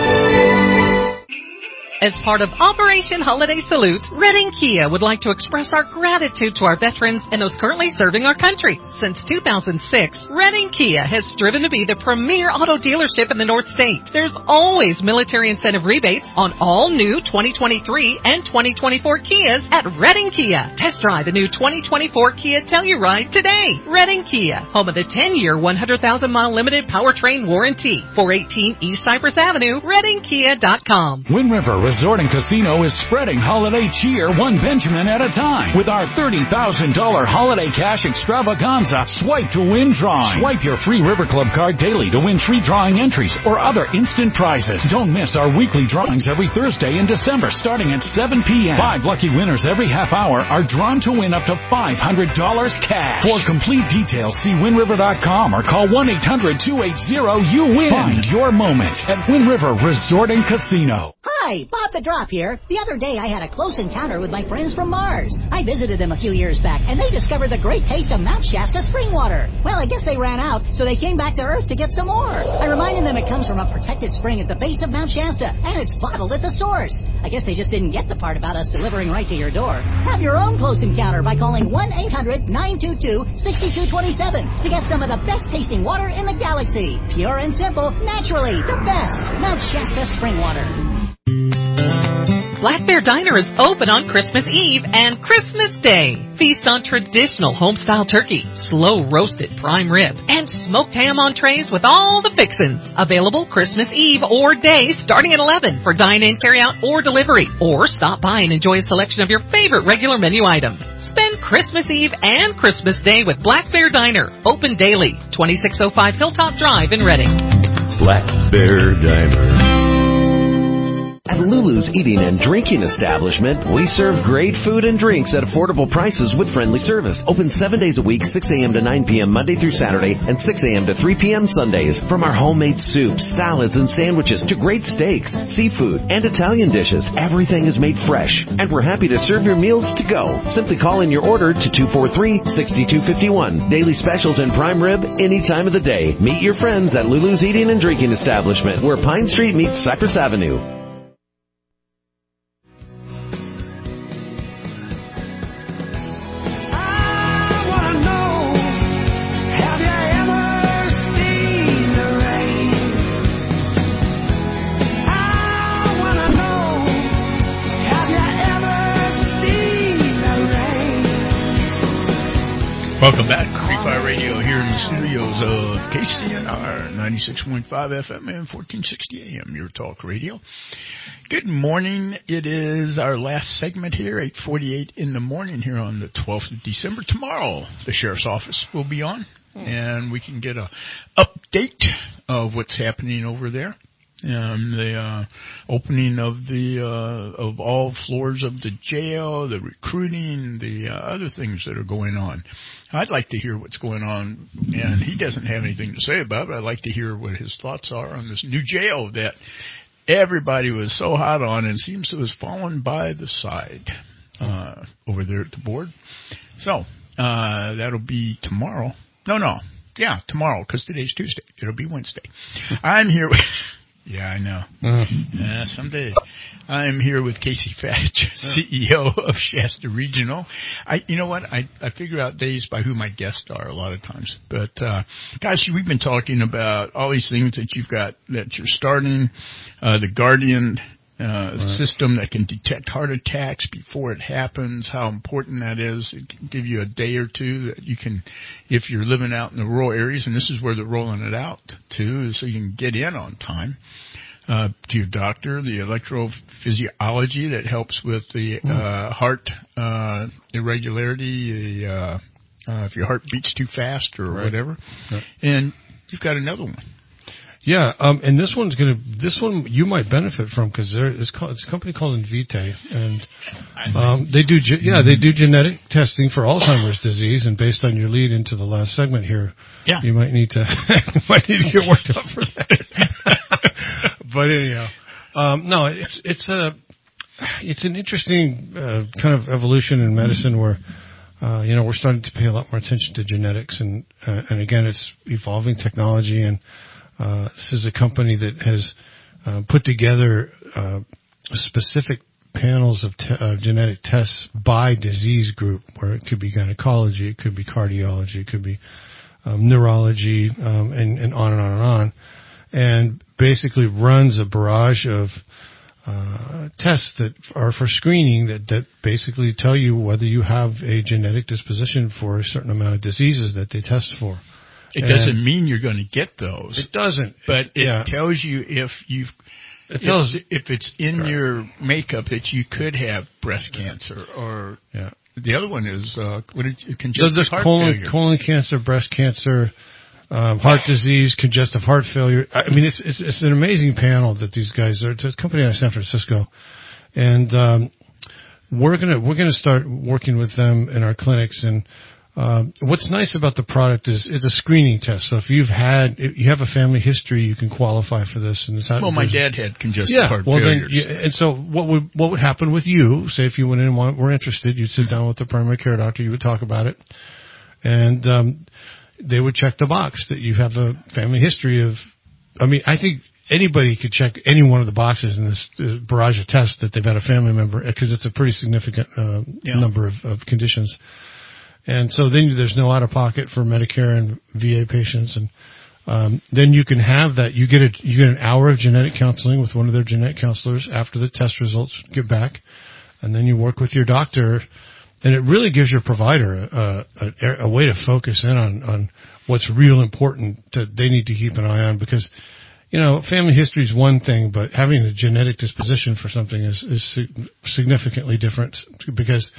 As part of Operation Holiday Salute, Redding Kia would like to express our gratitude to our veterans and those currently serving our country. Since 2006, Redding Kia has striven to be the premier auto dealership in the North State. There's always military incentive rebates on all new 2023 and 2024 Kias at Redding Kia. Test drive the new 2024 Kia Telluride today. Redding Kia, home of the 10-year, 100,000-mile limited powertrain warranty. 418 East Cypress Avenue, ReddingKia.com. Wind River Resort and Casino is spreading holiday cheer one Benjamin at a time with our $30,000 holiday cash extravaganza Swipe to Win drawing. Swipe your free River Club card daily to win free drawing entries or other instant prizes. Don't miss our weekly drawings every Thursday in December starting at 7 p.m. 5 lucky winners every half hour are drawn to win up to $500 cash. For complete details, see WindRiver.com or call 1-800-280-YOU-WIN. Find your moment at Wind River Resort and Casino. Hi, Bob the Drop here. The other day I had a close encounter with my friends from Mars. I visited them a few years back, and they discovered the great taste of Mount Shasta spring water. Well, I guess they ran out, so they came back to Earth to get some more. I reminded them it comes from a protected spring at the base of Mount Shasta, and it's bottled at the source. I guess they just didn't get the part about us delivering right to your door. Have your own close encounter by calling 1-800-922-6227 to get some of the best tasting water in the galaxy. Pure and simple, naturally, the best. Mount Shasta spring water. Black Bear Diner is open on Christmas Eve and Christmas Day. Feast on traditional home-style turkey, slow-roasted prime rib, and smoked ham entrees with all the fixins. Available Christmas Eve or day starting at 11 for dine-in, carry-out, or delivery. Or stop by and enjoy a selection of your favorite regular menu items. Spend Christmas Eve and Christmas Day with Black Bear Diner. Open daily, 2605 Hilltop Drive in Redding. Black Bear Diner. At Lulu's Eating and Drinking Establishment, we serve great food and drinks at affordable prices with friendly service. Open 7 days a week, 6 a.m. to 9 p.m. Monday through Saturday, and 6 a.m. to 3 p.m. Sundays. From our homemade soups, salads, and sandwiches to great steaks, seafood, and Italian dishes, everything is made fresh. And we're happy to serve your meals to go. Simply call in your order to 243-6251. Daily specials and prime rib any time of the day. Meet your friends at Lulu's Eating and Drinking Establishment, where Pine Street meets Cypress Avenue. Welcome back. Free Fire Radio here in the studios of KCNR 96.5 FM and 1460 AM, your talk radio. Good morning. It is our last segment here, 8:48 in the morning here on the 12th of December. Tomorrow, the Sheriff's Office will be on, and we can get a update of what's happening over there. The opening of all floors of the jail, the recruiting, the other things that are going on. I'd like to hear what's going on, and he doesn't have anything to say about it, but I'd like to hear what his thoughts are on this new jail that everybody was so hot on and seems to have fallen by the side over there at the board. So that'll be tomorrow. Yeah, tomorrow, because today's Tuesday. It'll be Wednesday. I'm here with... Yeah, I know. Some days. I'm here with Casey Fatch, CEO of Shasta Regional. You know what? I figure out days by who my guests are a lot of times. But, gosh, we've been talking about all these things that you've got, that you're starting, the Guardian system that can detect heart attacks before it happens, how important that is. It can give you a day or two that you can, if you're living out in the rural areas, and this is where they're rolling it out to, so you can get in on time. To your doctor, the electrophysiology that helps with the heart irregularity, if your heart beats too fast or whatever. Right. And you've got another one. Yeah, and this one you might benefit from because it's a company called Invitae, and they do genetic testing for Alzheimer's disease. And based on your lead into the last segment here, you might need to get worked up for that. But anyhow, no, it's an interesting kind of evolution in medicine where we're starting to pay a lot more attention to genetics, and again, it's evolving technology and. This is a company that has put together specific panels of genetic tests by disease group, where it could be gynecology, it could be cardiology, it could be neurology, and on and on and on, and basically runs a barrage of tests that are for screening that basically tell you whether you have a genetic disposition for a certain amount of diseases that they test for. It doesn't mean you're going to get those. It doesn't. But it tells you if it's in your makeup that you could have breast cancer or the other one is congestive heart failure. Colon cancer, breast cancer, heart disease, congestive heart failure. I mean, it's an amazing panel that these guys are. It's a company out of San Francisco, and we're gonna start working with them in our clinics. And what's nice about the product is it's a screening test. So if you have a family history, you can qualify for this. And my dad had congestive heart failure. And so what would happen with you? Say if you went in and were interested, you'd sit down with the primary care doctor, you would talk about it, and they would check the box that you have a family history of. I mean, I think anybody could check any one of the boxes in this barrage of tests that they've had a family member, because it's a pretty significant number of conditions. And so then there's no out-of-pocket for Medicare and VA patients, and then you can have that. You get an hour of genetic counseling with one of their genetic counselors after the test results get back, and then you work with your doctor, and it really gives your provider a way to focus in on what's real important that they need to keep an eye on, because family history is one thing, but having a genetic disposition for something is significantly different, because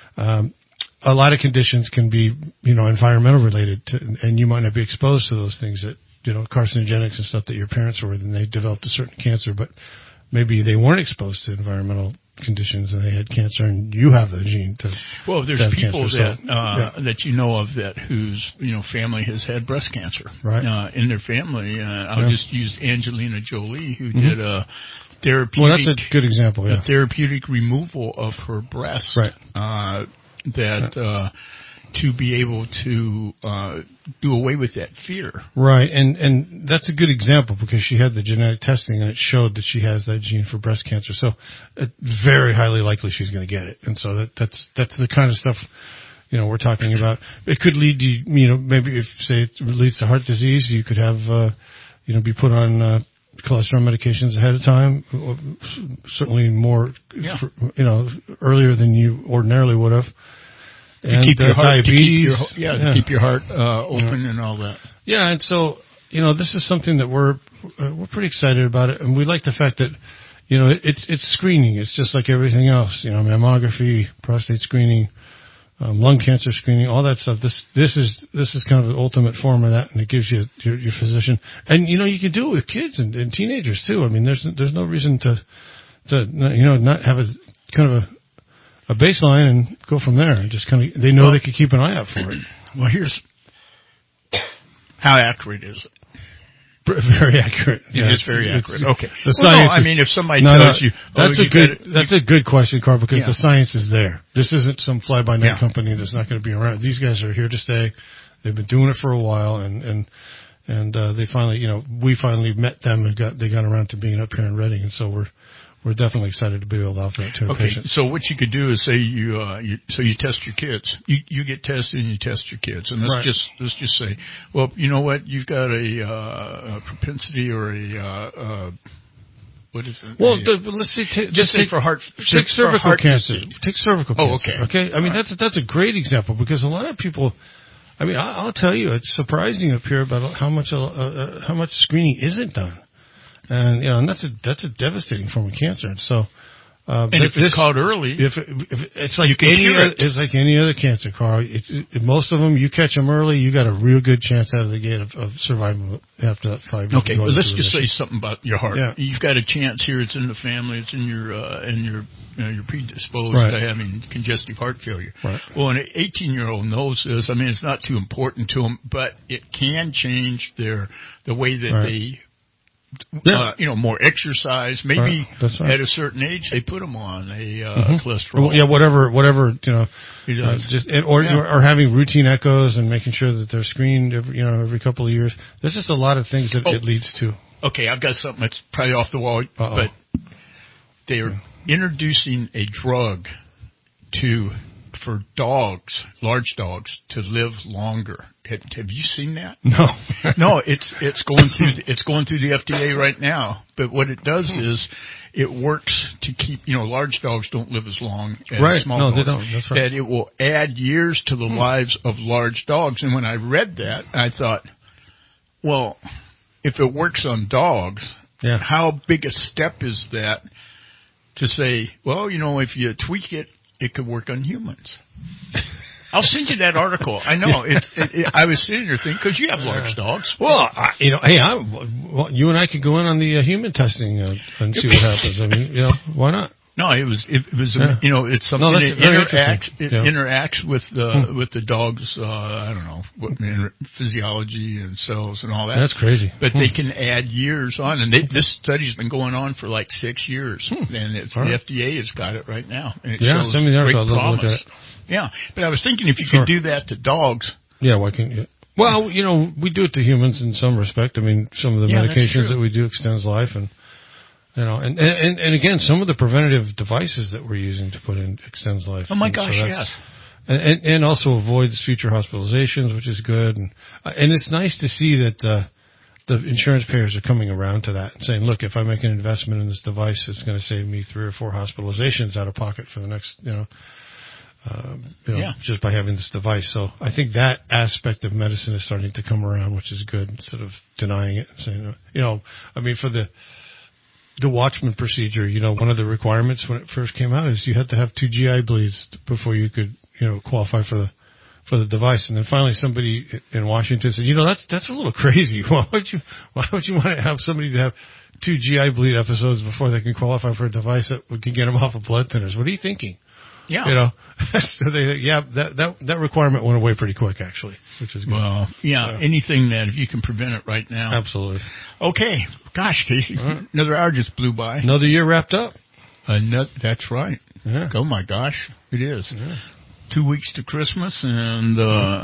a lot of conditions can be, environmental related, and you might not be exposed to those things that, carcinogenics and stuff that your parents were, and they developed a certain cancer, but maybe they weren't exposed to environmental conditions and they had cancer, and you have the gene to. Well, there's people that you know of that whose family has had breast cancer, right? In their family. I'll just use Angelina Jolie, who did a therapeutic. Well, that's a good example. A therapeutic removal of her breast, right? To be able to do away with that fear. Right, and that's a good example, because she had the genetic testing and it showed that she has that gene for breast cancer. So it's very highly likely she's going to get it. And so that's the kind of stuff we're talking about. It could lead to maybe if say it leads to heart disease, you could have be put on cholesterol medications ahead of time, certainly more earlier than you ordinarily would have. And keep your heart, diabetes, to keep your heart open and all that. Yeah, and so this is something that we're pretty excited about it, and we like the fact that it's screening. It's just like everything else, mammography, prostate screening, lung cancer screening, all that stuff. This is kind of the ultimate form of that, and it gives you your physician, and you can do it with kids and teenagers too. I mean, there's no reason to not have a kind of a baseline and go from there, and just kind of they know they can keep an eye out for it. Well, here's how accurate is it? Very accurate. Yeah, it's very accurate. Okay. The science if somebody tells you, that's a good question, Carl, because the science is there. This isn't some fly-by-night company that's not going to be around. These guys are here to stay. They've been doing it for a while, and they finally, we finally met them and they got around to being up here in Redding, and so we're definitely excited to be able to offer that to our patients. So what you could do is say you test your kids. You get tested and you test your kids, and let's just say, well, you know what, you've got a propensity or a What is it? Well, let's say take cervical cancer. Take cervical cancer. Okay. I mean, that's a great example because a lot of people. I mean, I'll tell you, it's surprising up here about how much screening isn't done, and and that's a devastating form of cancer. And so, and if it's caught early, if it's like it's like any other cancer, Carl. Most of them, you catch them early, you got a real good chance out of the gate of surviving after that 5 years. Okay, well, let's just say something about your heart. Yeah. You've got a chance here. It's in the family. It's in you're predisposed to having congestive heart failure. Right. Well, an 18-year-old knows this. I mean, it's not too important to them, but it can change the way that they. More exercise. Maybe at a certain age they put them on cholesterol. Yeah, whatever. Or having routine echoes and making sure that they're screened every couple of years. There's just a lot of things that it leads to. Okay, I've got something that's probably off the wall, but they're introducing a drug for dogs, large dogs, to live longer. Have you seen that? No. No, it's going through the FDA right now. But what it does is it works to keep, large dogs don't live as long as small dogs. No, they don't. That's right. That it will add years to the lives of large dogs. And when I read that, I thought, well, if it works on dogs, how big a step is that to say, well, if you tweak it, it could work on humans. I'll send you that article. I know. I was sitting there thinking, because you have large dogs. Well, you and I could go in on the human testing and see what happens. I mean, why not? No, it was it's something that interacts with the dog's I don't know physiology and cells and all that. That's crazy. But they can add years on, and this study's been going on for like 6 years, and the FDA has got it right now. And it shows send me the great article. promise. Look at it. Yeah, but I was thinking if you could do that to dogs. Yeah, why can't you? Well, we do it to humans in some respect. I mean, some of the medications that we do extends life, and and again, some of the preventative devices that we're using to put in extends life. Oh my gosh, yes. And also avoids future hospitalizations, which is good. And it's nice to see that the insurance payers are coming around to that and saying, look, if I make an investment in this device, it's going to save me 3 or 4 hospitalizations out of pocket for the next, just by having this device. So I think that aspect of medicine is starting to come around, which is good, instead of denying it and saying, for the Watchman procedure, one of the requirements when it first came out is you had to have 2 GI bleeds before you could, qualify for the device. And then finally somebody in Washington said, that's a little crazy. Why would you want to have somebody to have 2 GI bleed episodes before they can qualify for a device that can get them off of blood thinners? What are you thinking? Yeah. So that requirement went away pretty quick, actually, which is good. Well, anything that if you can prevent it right now. Absolutely. Okay. Gosh, Casey, another hour just blew by. Another year wrapped up. That's right. Yeah. Oh my gosh, it is. Yeah. 2 weeks to Christmas and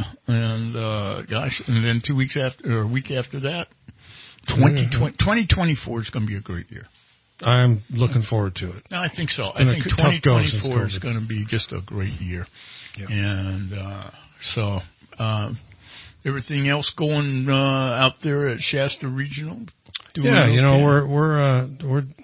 then 2 weeks after, or a week after that. 2024 is going to be a great year. I'm looking forward to it. No, I think so. I think 2024 is going to be just a great year. Yeah. And so everything else going out there at Shasta Regional? We're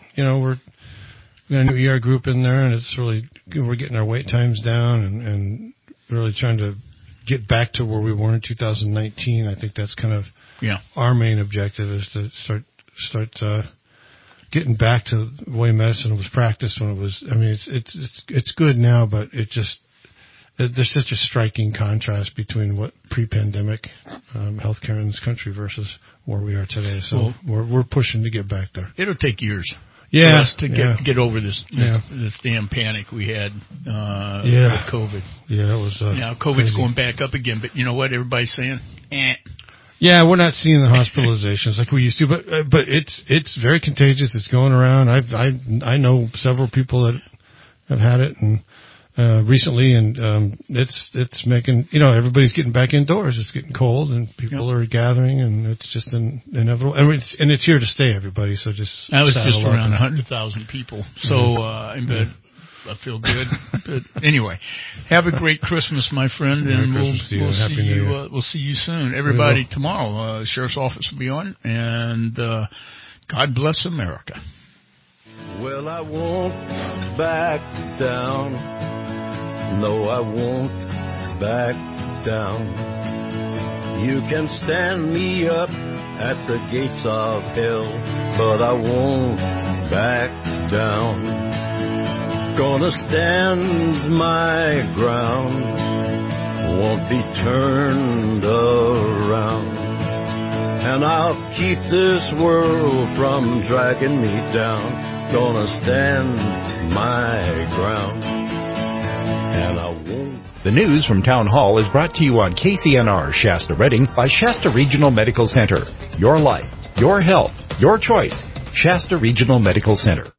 we got a new ER group in there, and it's really we're getting our wait times down and really trying to get back to where we were in 2019. I think that's kind of our main objective is to start getting back to the way medicine was practiced when it was. I mean, it's good now, but there's such a striking contrast between what pre-pandemic healthcare in this country versus where we are today. So we're pushing to get back there. It'll take years. For us to get over this damn panic we had with COVID. Yeah, it was. Now COVID's going back up again, but you know what? Everybody's saying, Yeah, we're not seeing the hospitalizations like we used to, but it's very contagious. It's going around. I know several people that have had it and recently, and it's making everybody's getting back indoors. It's getting cold, and people are gathering, and it's just inevitable. And it's here to stay, everybody. So I was just around 100,000 people, so I feel good. But anyway, have a great Christmas, my friend, and we'll see you soon. Everybody tomorrow, Sheriff's Office will be on, and God bless America. Well, I won't back down. No, I won't back down. You can stand me up at the gates of hell, but I won't back down. Gonna stand my ground, won't be turned around. And I'll keep this world from dragging me down. Gonna stand my ground, and I won't. The news from Town Hall is brought to you on KCNR Shasta Redding by Shasta Regional Medical Center. Your life, your health, your choice. Shasta Regional Medical Center.